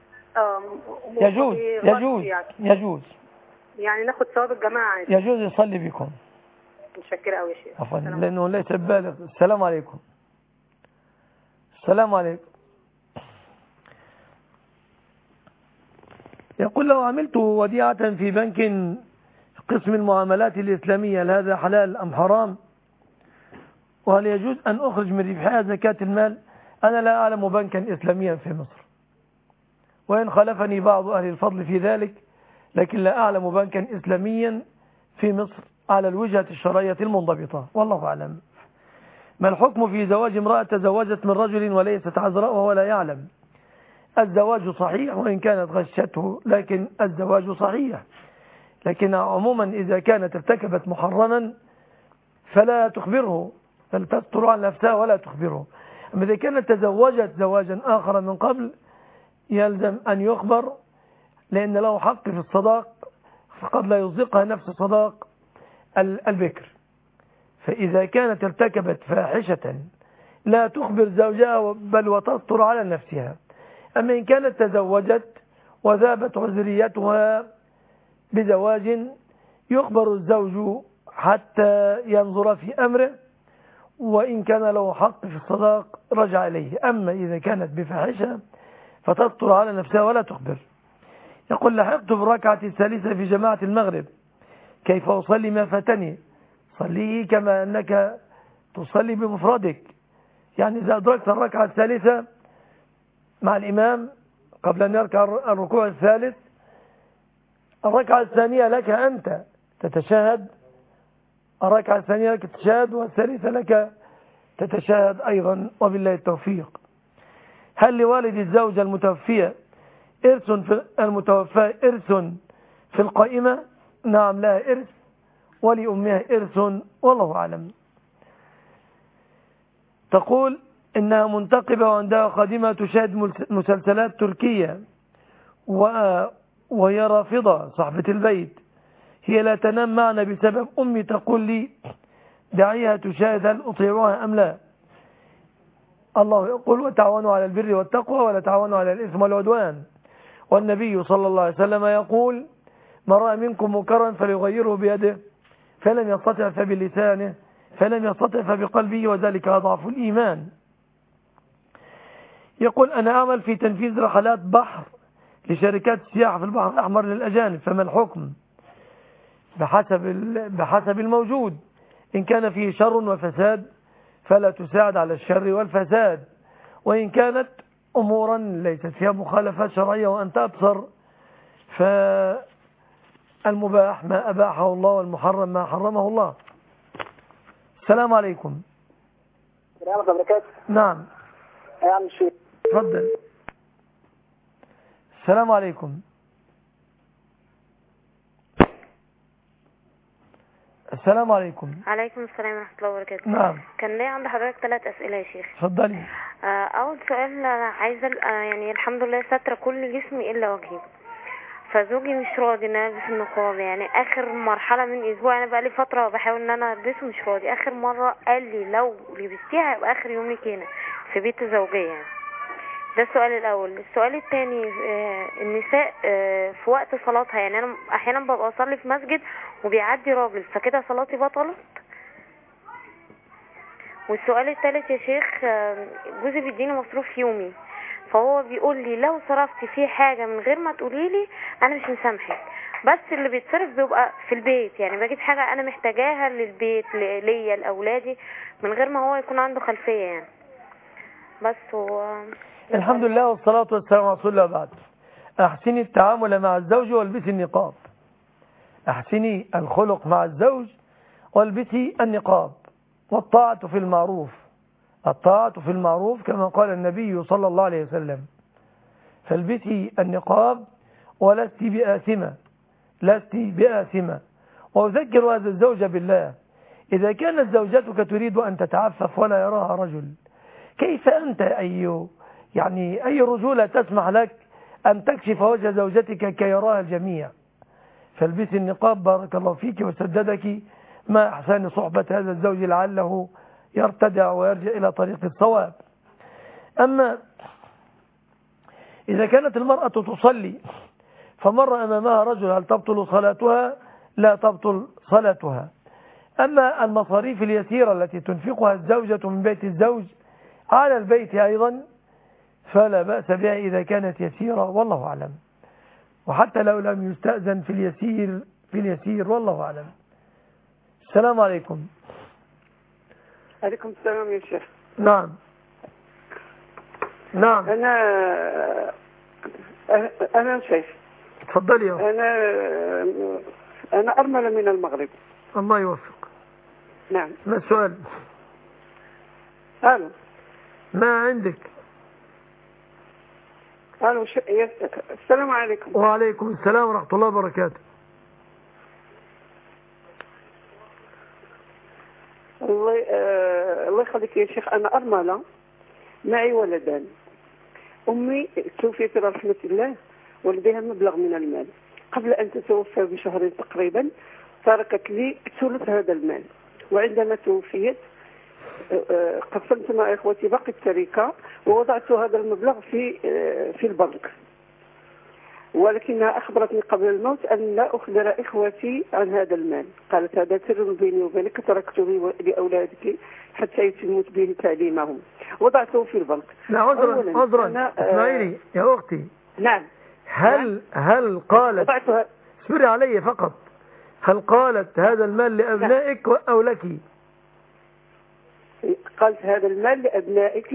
يجوز يعني ناخد ثواب الجماعة. يجوز يصلي بكم. متشكرة قوي يا شيخ. عفوا لأنه ليس بالغ. السلام عليكم. السلام عليكم. يقول لو عملت وديعة في بنك قسم المعاملات الإسلامية، هل هذا حلال أم حرام؟ وهل يجوز أن أخرج من ربحها زكاة المال؟ أنا لا أعلم بنكا إسلاميا في مصر، وإن خالفني بعض أهل الفضل في ذلك، لكن لا أعلم بنكا إسلاميا في مصر على الوجهة الشرعية المنضبطة، والله أعلم. ما الحكم في زواج امرأة تزوجت من رجل وليست عذراء وهو لا يعلم؟ الزواج صحيح وإن كانت غشته، لكن الزواج صحيح، لكن عموما إذا كانت ارتكبت محرما فلا تخبره، بل تستر عن نفسها ولا تخبره. أما إذا كانت تزوجت زواجا آخر من قبل يلزم أن يخبر، لأن له حق في الصداق، فقد لا يصدقها نفس صداق البكر. فإذا كانت ارتكبت فاحشة لا تخبر زوجها بل وتستر على نفسها. أما إن كانت تزوجت وذابت عذريتها بزواج يخبر الزوج حتى ينظر في أمره، وإن كان له حق في الصداق رجع إليه. أما إذا كانت بفاحشة فتستر على نفسها ولا تخبر. يقول لحقت بالركعة الثالثة في جماعة المغرب، كيف أصلي ما فاتني؟ صليه كما أنك تصلي بمفردك، يعني إذا أدركت الركعة الثالثة مع الإمام قبل أن يركع الركوع الثالث، الركعة الثانية لك أنت تتشاهد، الركعة الثانية لك تتشاهد، والثالثة لك تتشاهد أيضا، وبالله التوفيق. هل لوالد الزوجة المتوفية إرث في القائمة؟ نعم لها إرث، ولأمها إرث، والله أعلم. تقول إنها منتقبة وعندها خادمة تشاهد مسلسلات تركية وهي رافضة صاحبة البيت، هي لا تنام معنا بسبب أمي تقول لي دعيها تشاهد، هل أطيعها أم لا؟ الله يقول وتعاونوا على البر والتقوى ولا تعاونوا على الإثم والعدوان، والنبي صلى الله عليه وسلم يقول من رأى منكم منكرا فليغيره بيده، فلم يستطع فبلسانه، فلم يستطع فبقلبه، وذلك أضعف الإيمان. يقول أنا أعمل في تنفيذ رحلات بحر لشركات السياحة في البحر الأحمر للأجانب، فما الحكم؟ بحسب الموجود، إن كان فيه شر وفساد فلا تساعد على الشر والفساد، وإن كانت أمورا ليست فيها مخالفات شرعية وأنت أبصر، فالمباح ما أباحه الله والمحرم ما حرمه الله. السلام عليكم. السلام عليكم. نعم يا عم الشيخ تفضل. السلام عليكم. السلام عليكم. عليكم السلام ورحمة الله وبركاته. نعم. كان لي عند حضرتك 3 أسئلة يا شيخ. اتفضلي. أول سؤال، عايزة يعني الحمد لله سترة كل جسمي إلا وجهي، فزوجي مش راضي ان انا البس النقاب، يعني اخر مرحله من اسبوع، انا بقالي فتره بحاول ان انا البسه مش راضي. اخر مره قال لي لو لبستيها هيبقى اخر يومك هنا في بيت زوجيه يعني. ده السؤال الاول. السؤال الثاني، النساء في وقت صلاتها، يعني انا احيانا ببقى اصلي في مسجد وبيعدي راجل، فكده صلاتي بطلت؟ والسؤال الثالث يا شيخ، جوزي بيديني مصروف يومي، فهو بيقول لي لو صرفتي فيه حاجة من غير ما تقولي لي انا مش مسامحك، بس اللي بيتصرف بيبقى في البيت، يعني بجيب حاجة انا محتاجاها للبيت ليا لاولادي من غير ما هو يكون عنده خلفية يعني. بس هو الحمد لله والصلاة والسلام على رسول الله. بعد، احسني التعامل مع الزوج والبسي النقاب، احسني الخلق مع الزوج والبسي النقاب، والطاعة في المعروف، الطاعة في المعروف كما قال النبي صلى الله عليه وسلم، فالبسي النقاب ولست بآثمة، لست بآثمة. وأذكر هذا الزوج بالله، إذا كانت زوجتك تريد أن تتعفف ولا يراها رجل، كيف أنت أي رجولة تسمح لك أن تكشف وجه زوجتك كي يراها الجميع؟ فالبسي النقاب بارك الله فيك وسددك مع إحسان صحبة هذا الزوج لعله يرتدع ويرجع إلى طريق الصواب. أما إذا كانت المرأة تصلي فمر أمامها رجل، هل تبطل صلاتها؟ لا تبطل صلاتها. أما المصاريف اليسيرة التي تنفقها الزوجة من بيت الزوج على البيت أيضا فلا بأس بها إذا كانت يسيرة، والله أعلم. وحتى لو لم يستأذن في اليسير في باليسير والله أعلم. السلام عليكم. عليكم السلام يا شيخ. نعم نعم. أنا شيخ. تفضلي. أنا أرملة من المغرب. الله يوفق. نعم. ما السؤال؟ ألو. ما عندك؟ ألو. السلام عليكم. وعليكم السلام ورحمة الله وبركاته. الله يخليك يا شيخ. أنا أرملة معي ولدان. أمي توفيت رحمة الله ولديها مبلغ من المال. قبل أن تتوفى بشهرين تقريبا تركت لي ثلث هذا المال، وعندما توفيت قسمت مع إخوتي باقي التركة ووضعت هذا المبلغ في البنك، ولكنها أخبرتني قبل الموت أن لا أخبر إخوتي عن هذا المال. قالت هذا سر بيني وبينك، تركته لأولادك حتى يتموا به تعليمهم، وضعته في البنك. لا عذرا اسمعيني يا أختي. نعم. هل قالت اصبري علي فقط، هل قالت هذا المال لأبنائك أو لك؟ قالت هذا المال لأبنائك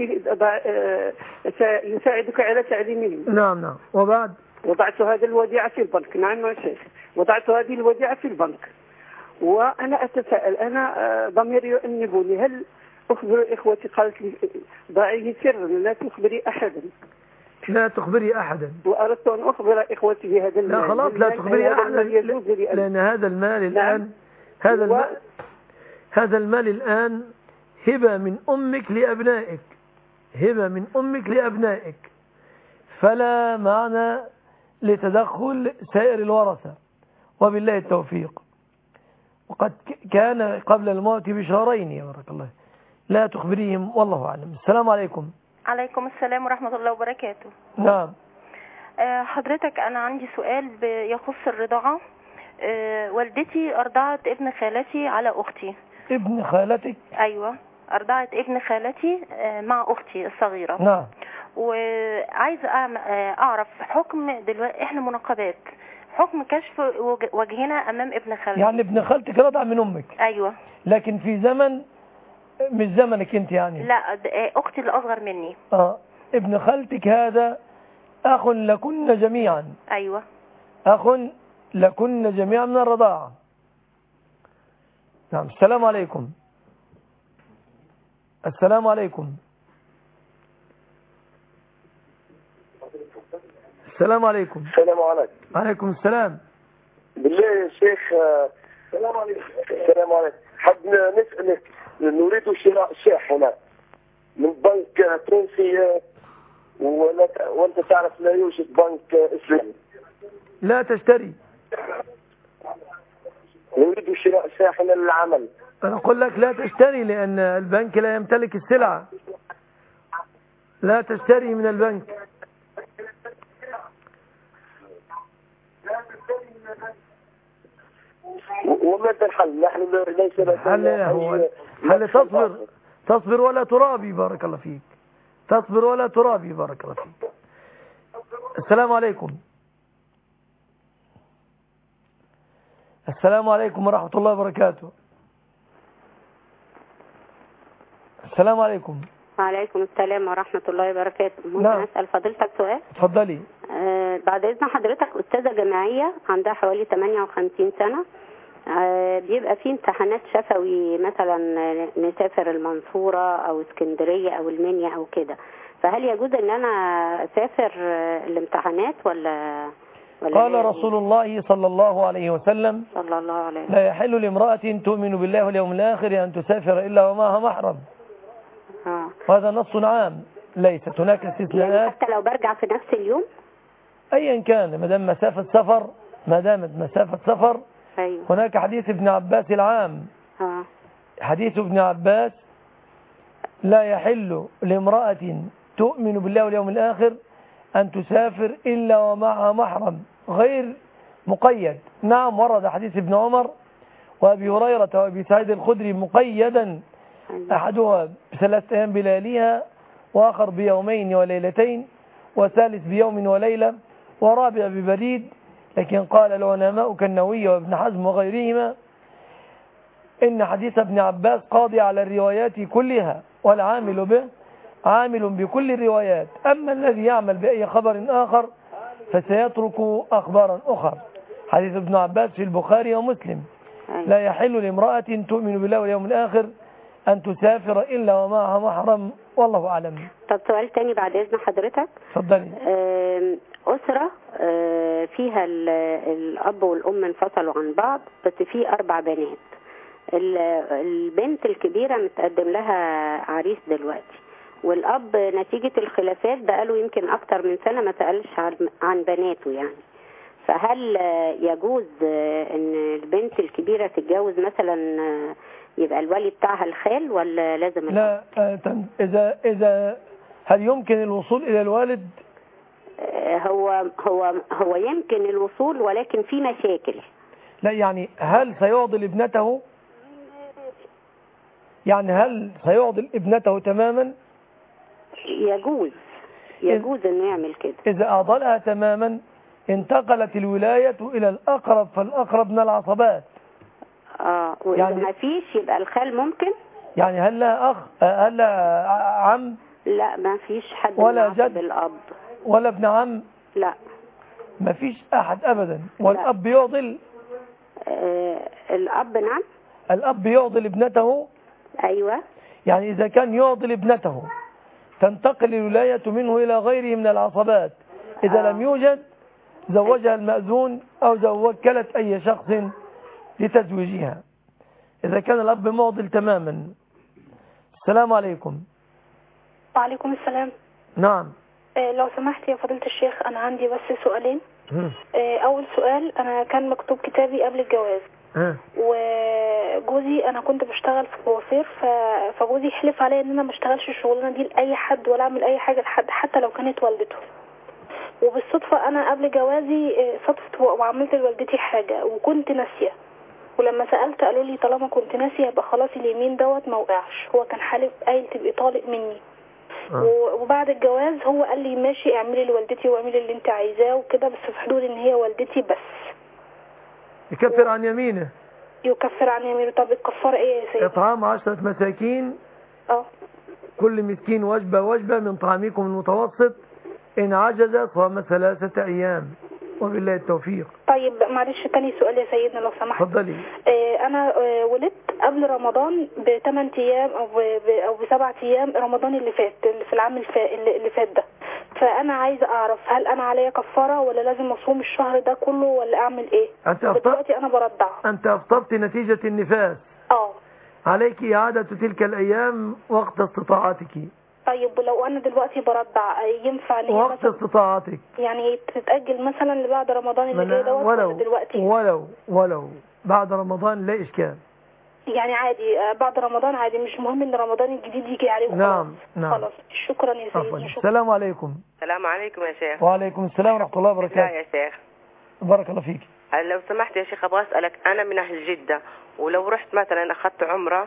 يساعدك على تعليمهم. نعم. وبعد؟ وضعت هذه الوديعة في البنك. نعم يا شيخ، وضعت هذه الوديعة في البنك، وأنا أتساءل، أنا ضميري يؤنبني، هل أخبر إخوتي؟ قالت لي ضعيه سرا لا تخبري أحدا. لا تخبري أحدا. وأردت أن أخبر إخوتي بهذا المال. لا خلاص لا تخبري أحدا، لأن هذا المال الآن هذا المال الآن هبة من أمك لأبنائك، هبة من أمك لأبنائك، فلا معنى لتدخل سائر الورثة، وبالله التوفيق. وقد كان قبل الموت بشهرين يا بارك الله. لا تخبريهم والله أعلم. السلام عليكم. عليكم السلام ورحمة الله وبركاته. نعم. حضرتك أنا عندي سؤال يخص الرضاعة. والدتي أرضعت ابن خالتي على أختي. ابن خالتك؟ أيوة، أرضعت ابن خالتي مع أختي الصغيرة. نعم. وعايزة أعرف حكم دلوقتي، إحنا منقبات، حكم كشف وجهنا أمام ابن خالتي. يعني ابن خالتك رضع من أمك؟ أيوة. لكن في زمن مش زمنك أنت يعني؟ لا، أختي الأصغر مني. ابن خالتك هذا أخ لكن جميعا. أيوة. أخ لكن جميعا من الرضاعة. نعم. السلام عليكم. السلام عليكم. السلام عليكم. السلام عليكم. عليكم السلام. بالله يا شيخ. السلام عليكم. السلام عليكم. حاب نسألك، نريد شراء شاحنة من بنك تونسي، وانت تعرف لا يوجد بنك اسلامي. لا تشتري. نريد شراء شاحنة للعمل. أنا أقول لك لا تشتري، لأن البنك لا يمتلك السلعة. لا تشتري من البنك. وماذا الحل؟ نحن ليس لدينا حل تصبر ولا ترابي. بارك الله فيك. تصبر ولا ترابي. بارك الله فيك. السلام عليكم. السلام عليكم ورحمة الله وبركاته. السلام عليكم. وعليكم السلام ورحمة الله وبركاته. ممكن أسأل فضيلتك سؤال؟ اتفضلي. بعد إذن حضرتك، أستاذة جامعية عندها حوالي 58 سنة، بيبقى في امتحانات شفوي، مثلا نسافر المنصورة أو اسكندرية أو المنيا أو كده، فهل يجوز أن أنا أسافر الامتحانات ولا قال رسول الله صلى الله عليه وسلم لا يحل لامرأة تؤمن بالله واليوم الآخر أن تسافر إلا ومعها محرم. وهذا نص عام، ليست هناك استثناءات. يعني حتى لو برجع في نفس اليوم أيا كان، ما دام مسافة سفر، ما دامت مسافة سفر. أيوة. هناك حديث ابن عباس العام. حديث ابن عباس لا يحل لامرأة تؤمن بالله واليوم الآخر أن تسافر إلا ومعها محرم، غير مقيد. نعم، ورد حديث ابن عمر وأبي هريرة وأبي سعيد الخدري مقيدا، أحدها ب3 أيام بلياليها، وآخر ب2 يومين وليلتين، وثالث ب1 يوم وليلة، ورابع ببريد لكن قال العلماء كالنووي وابن حزم وغيرهما إن حديث ابن عباس قاضي على الروايات كلها، والعامل به عامل بكل الروايات، أما الذي يعمل بأي خبر آخر فسيترك أخبارا أخرى. حديث ابن عباس في البخاري ومسلم: لا يحل لامرأة تؤمن بالله واليوم الآخر أن تسافر إلا ومعها محرم، والله أعلم. طب سؤال تاني بعد إذن حضرتك. اتفضلي. أسرة فيها الأب والأم انفصلوا عن بعض، بس في 4 بنات. البنت الكبيرة متقدم لها عريس دلوقتي، والأب نتيجة الخلافات بقاله يمكن أكتر من سنة ما سألش عن بناته يعني. فهل يجوز ان البنت الكبيرة تتجوز مثلا يبقى الولي بتاعها الخال، ولا لازم لا إذا هل يمكن الوصول إلى الوالد؟ هو يمكن الوصول، ولكن في مشاكل. لا يعني هل سيعضل ابنته؟ يعني هل سيعضل ابنته تماما؟ يجوز انه يعمل كده. إذا أعضلها تماما انتقلت الولاية إلى الأقرب فالأقرب من العصبات. وإذا يعني ما فيش يبقى الخال ممكن. يعني هل لها أخ، هل لها عم؟ لا ما فيش حد ولا جد الأب ولا ابن عم؟ لا ما فيش أحد أبدا. والأب يعضل؟ الأب نعم. الأب يعضل ابنته؟ أيوة. يعني إذا كان يعضل ابنته تنتقل الولاية منه إلى غيره من العصبات. إذا لم يوجد زوجها المأذون أو وكلت أي شخص لتزويجها، إذا كان الأب معضل تماما. السلام عليكم. وعليكم السلام. نعم. لو سمحت يا فضيلة الشيخ، أنا عندي بس سؤالين. أول سؤال، أنا كان مكتوب كتابي قبل الجواز، وجوزي أنا كنت بشتغل في كوافير، فجوزي حلف عليا إن أنا ما اشتغلش الشغلانة دي لأي حد ولا أعمل أي حاجة لحد، حتى لو كانت والدته. وبالصدفة أنا قبل جوازي صدفت وعملت لوالدتي حاجة وكنت ناسية، ولما سألت قالوا لي طالما كنت ناسية يبقى خلاص اليمين دوت ما وقعش. هو كان حالف قايل تبقي طالق مني. وبعد الجواز هو قال لي ماشي اعملي لوالدتي واعملي اللي انت عايزاه وكده، بس في حدود ان هي والدتي بس. يكفر عن يمينه. يكفر عن يمينه. طب الكفارة ايه يا سيدي؟ اطعام 10 مساكين، كل مسكين وجبة من طعامكم المتوسط، إن عجز صام 3 أيام، وبالله التوفيق. طيب معلش تاني سؤال يا سيدنا لو سمحت. اتفضلي. أنا ولدت قبل رمضان ب8 أيام أو ب7 أيام، رمضان اللي فات، اللي في العام اللي فات ده. فأنا عايزة أعرف هل أنا عليا كفارة ولا لازم أصوم الشهر ده كله ولا أعمل إيه؟ دلوقتي أنا برضع. أنت أفطرت نتيجة النفاس. عليك إعادة تلك الأيام وقت استطاعتك. طيب ولو أنا دلوقتي برضع ينفع ان وقت استطاعتك يعني تتأجل مثلا لبعد رمضان اللي جاي دوت ولا دلوقتي؟ ولو بعد رمضان لا إشكال. يعني عادي بعد رمضان عادي، مش مهم ان رمضان الجديد يجي عليه وخلاص. نعم. خلاص شكرا يا سيدي. السلام عليكم. السلام عليكم يا شيخ. وعليكم السلام ورحمة الله وبركاته. يا شيخ بارك الله فيك. لو سمحت يا شيخ ابغى اسالك، انا من اهل جدة، ولو رحت مثلا اخذت عمره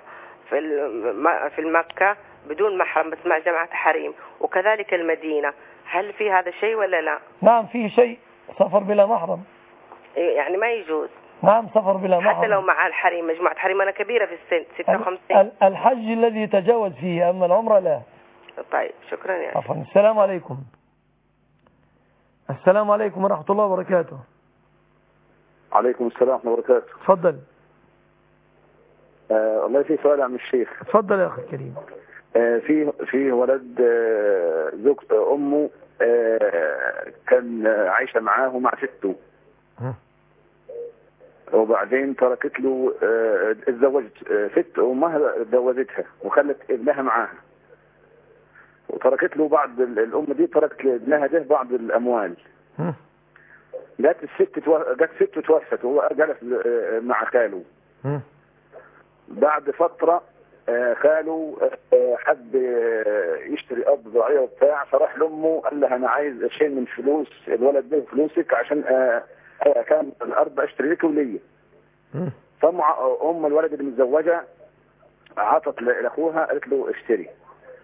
في مكة بدون محرم بس مع جماعة حريم، وكذلك المدينة، هل في هذا الشيء ولا لا؟ نعم فيه شيء، سفر بلا محرم. يعني ما يجوز. نعم سفر بلا محرم حتى لو مع الحريم، مجموعة حريم. أنا كبيرة في السن 56. الحج الذي يتجاوز فيه، أما العمرة لا. طيب شكرا يا شيخ. عفوا. السلام عليكم. السلام عليكم ورحمة الله وبركاته. عليكم السلام ورحمة الله وبركاته. تفضل. والله في سؤال عن الشيخ. تفضل يا أخي الكريم. في ولد زوج أمه كان عايشة معاه ومع سته، وبعدين تركت له، اتزوجت ست أمها، اتزوجتها وخلت ابنها معاها، وتركت له بعض الأم دي تركت لابنها ده بعض الأموال. جت ست توفت وهو جلس مع خاله. بعد فترة خاله حب يشتري أرض زراعية وبتاع، فراح لأمه قال لها أنا عايز أشيل من فلوس الولد ده فلوسك عشان كان الأرض أشتري لك وليا. فأم الولد اللي متزوجة عطت لأخوها قالت له اشتري،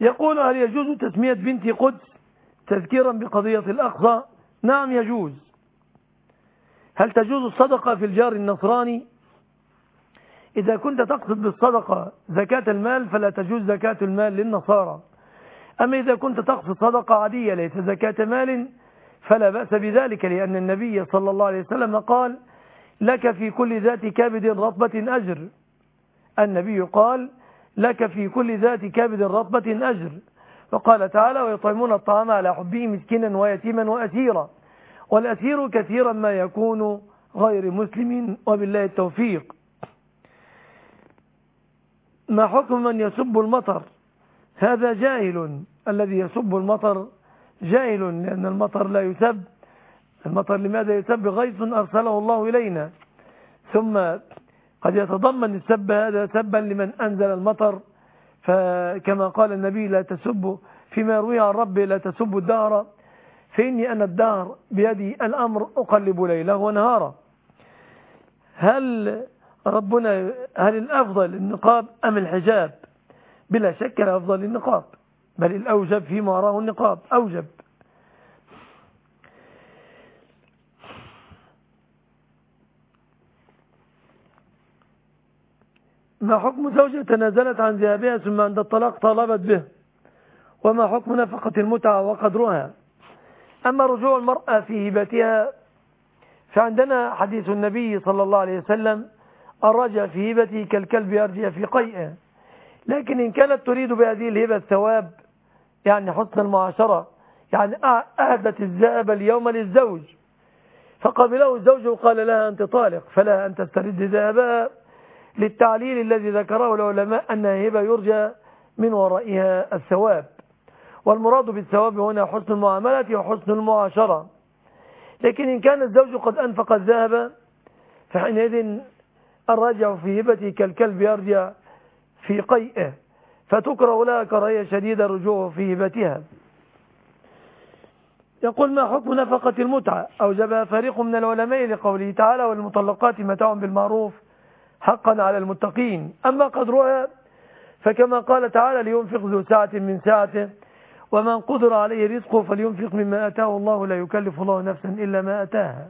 يقول هل يجوز تسمية بنتي قدس تذكيرا بقضية الأقصى؟ نعم يجوز. هل تجوز الصدقة في الجار النصراني؟ إذا كنت تقصد بالصدقة زكاة المال فلا تجوز زكاة المال للنصارى. أما إذا كنت تقصد صدقة عادية ليس زكاة مال فلا بأس بذلك، لأن النبي صلى الله عليه وسلم قال لك في كل ذات كبد رطبة أجر. النبي قال لك في كل ذات كبد رطبة أجر. وقال تعالى ويطعمون الطعام على حبه مسكينا ويتيما وأسيرا، والأسير كثيرا ما يكون غير مسلم، وبالله التوفيق. ما حكم من يسب المطر؟ هذا جاهل، الذي يسب المطر جاهل، لأن المطر لا يسب. المطر لماذا يسب؟ غيث أرسله الله إلينا. ثم قد يتضمن السب هذا سبا لمن أنزل المطر، فكما قال النبي لا تسبوا فيما يروي عن ربي لا تسبوا الدهر فإني أنا الدهر بيدي الأمر أقلب ليله ونهاره. هل الأفضل النقاب أم الحجاب؟ بلا شك الأفضل النقاب، بل الأوجب فيما أراه النقاب أوجب. ما حكم زوجة تنازلت عن ذهابها ثم عند الطلاق طالبت به؟ وما حكم نفقة المتعة وقدرها؟ أما رجوع المرأة في هبتها فعندنا حديث النبي صلى الله عليه وسلم الرجع في هبته كالكلب يرجع في قيئه. لكن إن كانت تريد بهذه الهبة الثواب، يعني حسن المعاشرة، يعني أهدت الذهب اليوم للزوج فقبله الزوج وقال لها أنت طالق، فلا أن تسترد ذهبها، للتعليل الذي ذكره العلماء أنها هبة يرجى من ورائها الثواب. والمراد بالثواب هنا حسن المعاملة وحسن المعاشرة. لكن إن كان الزوج قد أنفق الذهب فحينئذ الراجع في هبته كالكلب يرجع في قيئه، فتكره لها كراهية شديدة الرجوع في هبتها. يقول ما حكم نفقة المتعة؟ أوجبها فريق من العلماء لقوله تعالى والمطلقات متاع بالمعروف حقا على المتقين. أما قدرها فكما قال تعالى لينفق ذو سعة من سعته ومن قدر عليه رزقه فلينفق مما آتاه الله لا يكلف الله نفسا إلا ما آتاها.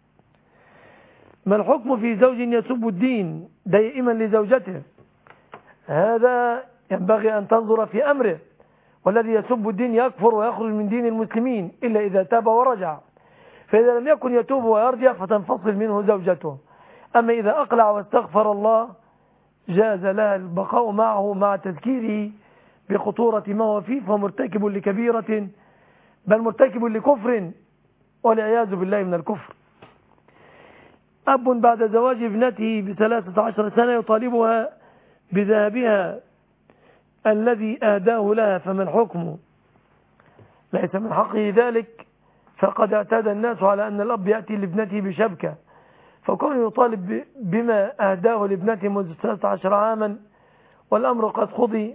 ما الحكم في زوج يسب الدين دائما لزوجته؟ هذا ينبغي أن تنظر في أمره، والذي يسب الدين يكفر ويخرج من دين المسلمين إلا إذا تاب ورجع، فإذا لم يكن يتوب ويرجع فتنفصل منه زوجته. أما إذا أقلع واستغفر الله جاز لها البقاء معه مع تذكيره بخطورة ما هو فيه، فهو مرتكب لكبيرة بل مرتكب لكفر والعياذ بالله من الكفر. أب بعد زواج ابنته ب13 سنة يطالبها بذهبها الذي أهداه لها، فما الحكم؟ ليس من حقه ذلك، فقد اعتاد الناس على أن الأب يأتي لابنته بشبكة، فكون يطالب بما أهداه لابنته منذ 13 عاما والأمر قد قضي،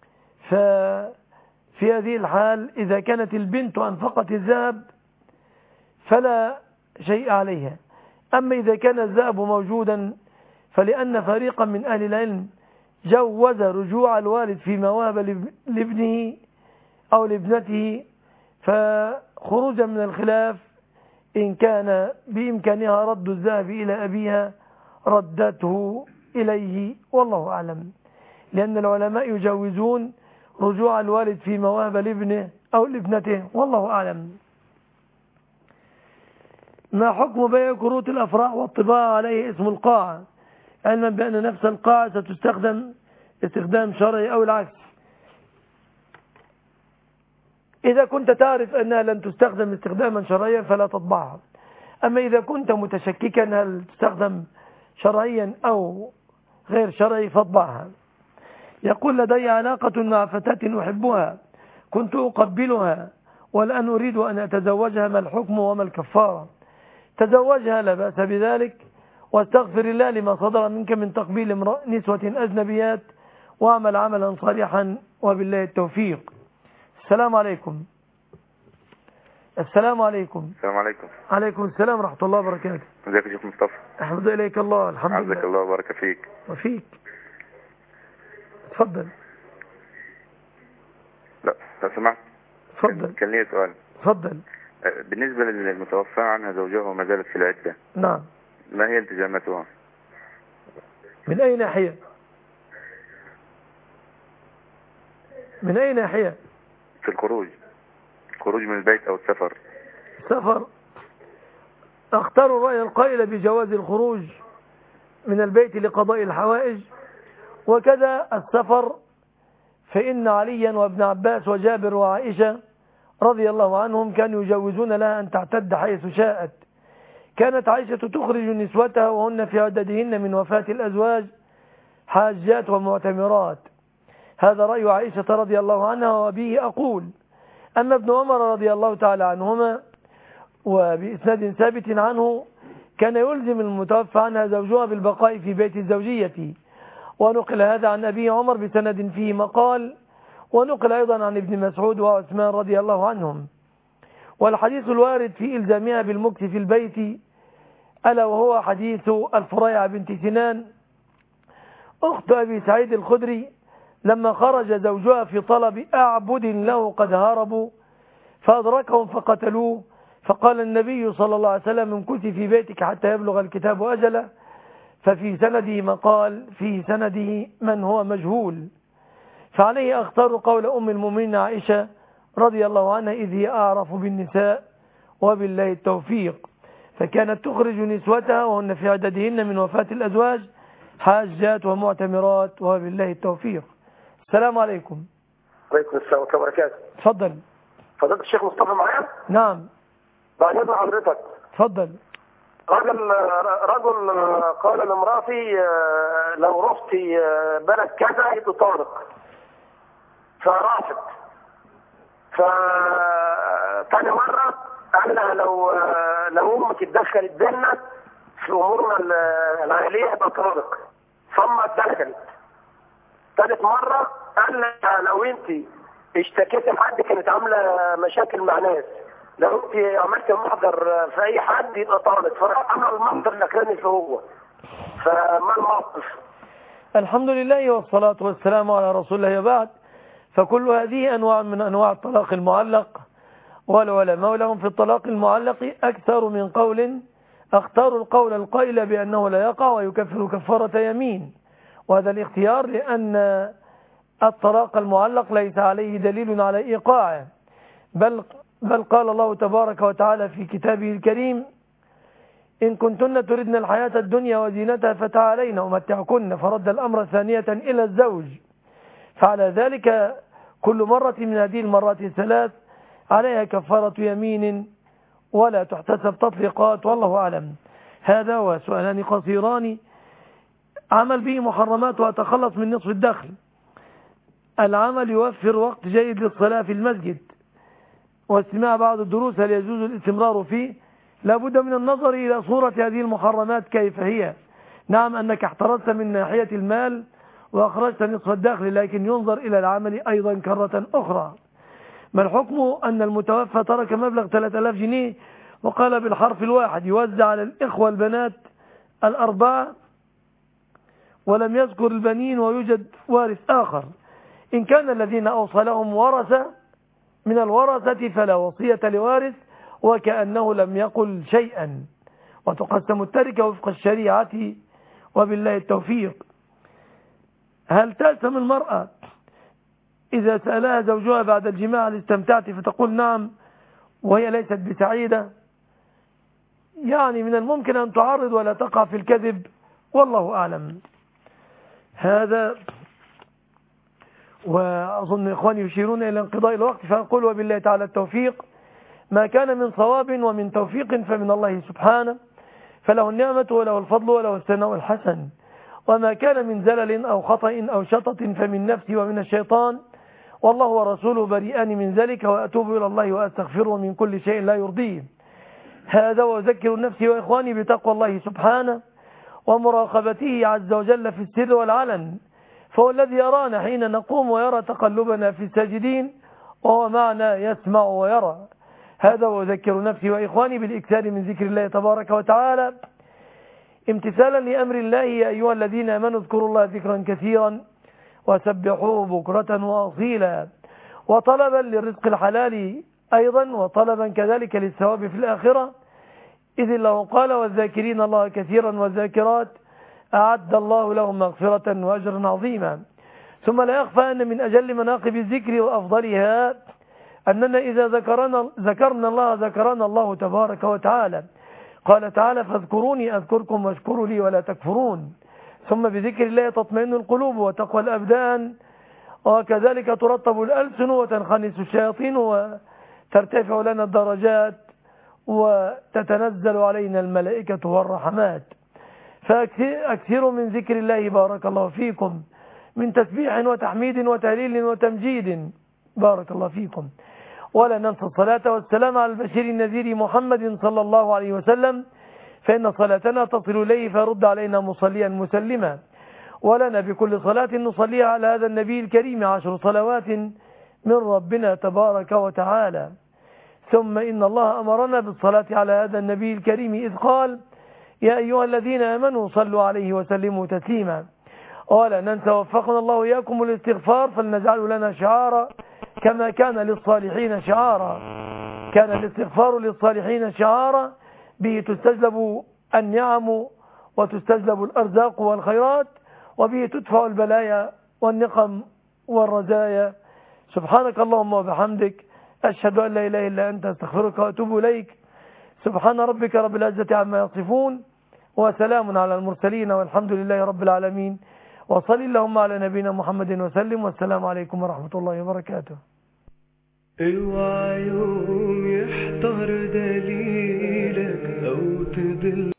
ففي هذه الحال إذا كانت البنت أنفقت الذهب فلا شيء عليها. أما إذا كان الذهب موجودا فلأن فريقا من أهل العلم جوز رجوع الوالد فيما وهب لابنه أو لابنته، فخروجا من الخلاف إن كان بإمكانها رد الذهب إلى أبيها ردته إليه، والله أعلم، لأن العلماء يجوزون رجوع الوالد فيما وهب لابنه أو لابنته، والله أعلم. ما حكم بيع كروت الأفراح والطباعة عليه اسم القاعة، علما بأن نفس القاعة ستستخدم استخدام شرعي أو العكس؟ إذا كنت تعرف أنها لن تستخدم استخداما شرعيا فلا تطبعها. أما إذا كنت متشككا هل تستخدم شرعيا أو غير شرعي فاطبعها. يقول لدي علاقة مع فتاة أحبها كنت أقبلها والآن أريد أن أتزوجها، ما الحكم وما الكفارة؟ تزوجها لا بأس بذلك، واستغفر الله لما صدر منك من تقبيل نسوة أجنبيات، واعمل عملا صالحا وبالله التوفيق. السلام عليكم. السلام عليكم. السلام عليكم. عليكم السلام ورحمة الله وبركاته. ازيك يا شيخ مصطفى؟ أحمد إليك الله، الحمد لله. عزك الله وبارك فيك. وفيك. تفضل. لو سمحت. اتفضل. كان لي سؤال. اتفضل. بالنسبة للمتوفى عنها زوجها وما زالت في العدة. نعم. ما هي التزاماتها؟ من أي ناحية؟ من أي ناحية؟ في الخروج من البيت أو السفر. سفر. اختار الرأي القائل بجواز الخروج من البيت لقضاء الحوائج، وكذا السفر، فإن عليا وابن عباس وجابر وعائشة رضي الله عنهم كانوا يجوزون لها أن تعتد حيث شاءت. كانت عائشة تخرج نسوتها وهن في عددهن من وفاة الأزواج حاجات ومعتمرات. هذا رأي عائشة رضي الله عنها، وبه أقول. أما ابن عمر رضي الله تعالى عنهما وبإسناد ثابت عنه كان يلزم المتوفى عنها زوجها بالبقاء في بيت الزوجية، ونقل هذا عن أبي عمر بسند فيه مقال، ونقل أيضا عن ابن مسعود وعثمان رضي الله عنهم. والحديث الوارد في إلزامها بالمكث في البيت ألا وهو حديث الفريعة بنت سنان أخت أبي سعيد الخدري لما خرج زوجها في طلب أعبد له قد هربوا فأدركهم فقتلوه، فقال النبي صلى الله عليه وسلم امكثي في بيتك حتى يبلغ الكتاب أجله. ففي سنده مقال في سنده من هو مجهول. فعليه أختار قول أم المؤمنين عائشة رضي الله عنها إذ هي أعرف بالنساء وبالله التوفيق. فكانت تخرج نسوتها وهن في عددهن من وفاة الأزواج حاجات ومعتمرات وبالله التوفيق. السلام عليكم. وعليكم السلام ورحمة الله وبركاته. تفضل. فضيلة الشيخ مصطفى معايا؟ نعم. بعد إذن حضرتك. تفضل. رجل قال لامرأتي لو رحتي بلد كذا يبقى طارق، فراحت. فتاني مرة قال لها لو امك اتدخلت بينا في امورنا العائلية يبقى طارق، ثم اتدخلت. ثالث مرة قال لها لو انت اشتكيتي لحد كانت عاملة مشاكل مع ناس، لو انت عملت محضر في اي حد يبقى طالب، فراح عمل المحضر اللي كان في هو. فما الموقف؟ الحمد لله والصلاة والسلام على رسول الله بعد. فكل هذه أنواع من أنواع الطلاق المعلق، والعلماء لهم في الطلاق المعلق أكثر من قول. اختاروا القول القائل بأنه لا يقع ويكفر كفارة يمين، وهذا الاختيار لأن الطلاق المعلق ليس عليه دليل على إيقاعه، بل قال الله تبارك وتعالى في كتابه الكريم إن كنتن تردن الحياة الدنيا وزينتها فتعالين أمتعكن، فرد الأمر ثانية إلى الزوج. فعلى ذلك كل مرة من هذه المرات الثلاث عليها كفارة يمين ولا تحتسب تطليقات، والله أعلم. هذا هو سؤالان قصيران. عمل به محرمات وأتخلص من نصف الدخل. العمل يوفر وقت جيد للصلاة في المسجد واستماع بعض الدروس، هل يجوز الاستمرار فيه؟ لابد من النظر إلى صورة هذه المحرمات كيف هي. نعم أنك احترزت من ناحية المال وأخرجت نصف الدخل، لكن ينظر إلى العمل أيضا كرة أخرى. ما الحكم أن المتوفى ترك مبلغ 3000 جنيه وقال بالحرف الواحد يوزع على الإخوة البنات الأربعة ولم يذكر البنين ويوجد وارث آخر؟ إن كان الذين أوصلهم ورثة من الورثة فلا وصية لوارث وكأنه لم يقل شيئا، وتقسم التركة وفق الشريعة وبالله التوفيق. هل تأثم المرأة إذا سألها زوجها بعد الجماع هل استمتعت فتقول نعم وهي ليست بسعيدة؟ يعني من الممكن أن تعرض ولا تقع في الكذب، والله أعلم. هذا، وأظن إخواني يشيرون إلى انقضاء الوقت، فأقول وبالله تعالى التوفيق. ما كان من صواب ومن توفيق فمن الله سبحانه، فله النعمة وله الفضل وله الثناء الحسن. وما كان من زلل أو خطأ أو شطط فمن نفسي ومن الشيطان، والله ورسوله بريئان من ذلك، وأتوب إلى الله وأستغفره من كل شيء لا يرضيه. هذا وأذكر نفسي وإخواني بتقوى الله سبحانه ومراقبته عز وجل في السر والعلن، فهو الذي يرانا حين نقوم ويرى تقلبنا في الساجدين، وهو معنا يسمع ويرى. هذا وأذكر نفسي وإخواني بالإكثار من ذكر الله تبارك وتعالى امتثالا لأمر الله. يا أيها الذين آمنوا اذكروا الله ذكرا كثيرا وسبحوه بكرة وأصيلا. وطلبا للرزق الحلال أيضا، وطلبا كذلك للثواب في الآخرة، إذ الله قال والذاكرين الله كثيرا والذاكرات أعد الله لهم مغفرة وأجرا عظيما. ثم لا يخفى أن من أجل مناقب الذكر وأفضلها أننا إذا ذكرنا الله ذكرنا الله تبارك وتعالى. قال تعالى فاذكروني أذكركم واشكروا لي ولا تكفرون. ثم بذكر الله تطمئن القلوب وتقوى الأبدان، وكذلك ترطب الألسن وتنخنس الشياطين وترتفع لنا الدرجات وتتنزل علينا الملائكة والرحمات. فأكثروا من ذكر الله بارك الله فيكم، من تسبيح وتحميد وتهليل وتمجيد بارك الله فيكم. ولا ننسى الصلاة والسلام على البشير النذير محمد صلى الله عليه وسلم، فإن صلاتنا تصل إليه فيرد علينا مصليا مسلما. ولنا بكل صلاة نصليها على هذا النبي الكريم 10 صلوات من ربنا تبارك وتعالى. ثم إن الله أمرنا بالصلاة على هذا النبي الكريم إذ قال يا أيها الذين آمنوا صلوا عليه وسلموا تسليما. ولا ننسى وفقنا الله إياكم الاستغفار، فلنجعله لنا شعارا كما كان للصالحين شعارا. كان الاستغفار للصالحين شعارا، به تستجلب النعم وتستجلب الأرزاق والخيرات، وبه تدفع البلايا والنقم والرزايا. سبحانك اللهم وبحمدك، أشهد أن لا إله إلا أنت، استغفرك وأتوب إليك. سبحان ربك رب العزة عما يصفون، وسلام على المرسلين، والحمد لله رب العالمين. وصل اللهم على نبينا محمد وسلم، والسلام عليكم ورحمة الله وبركاته. اوعى يوم يحضر دليلك أو تضل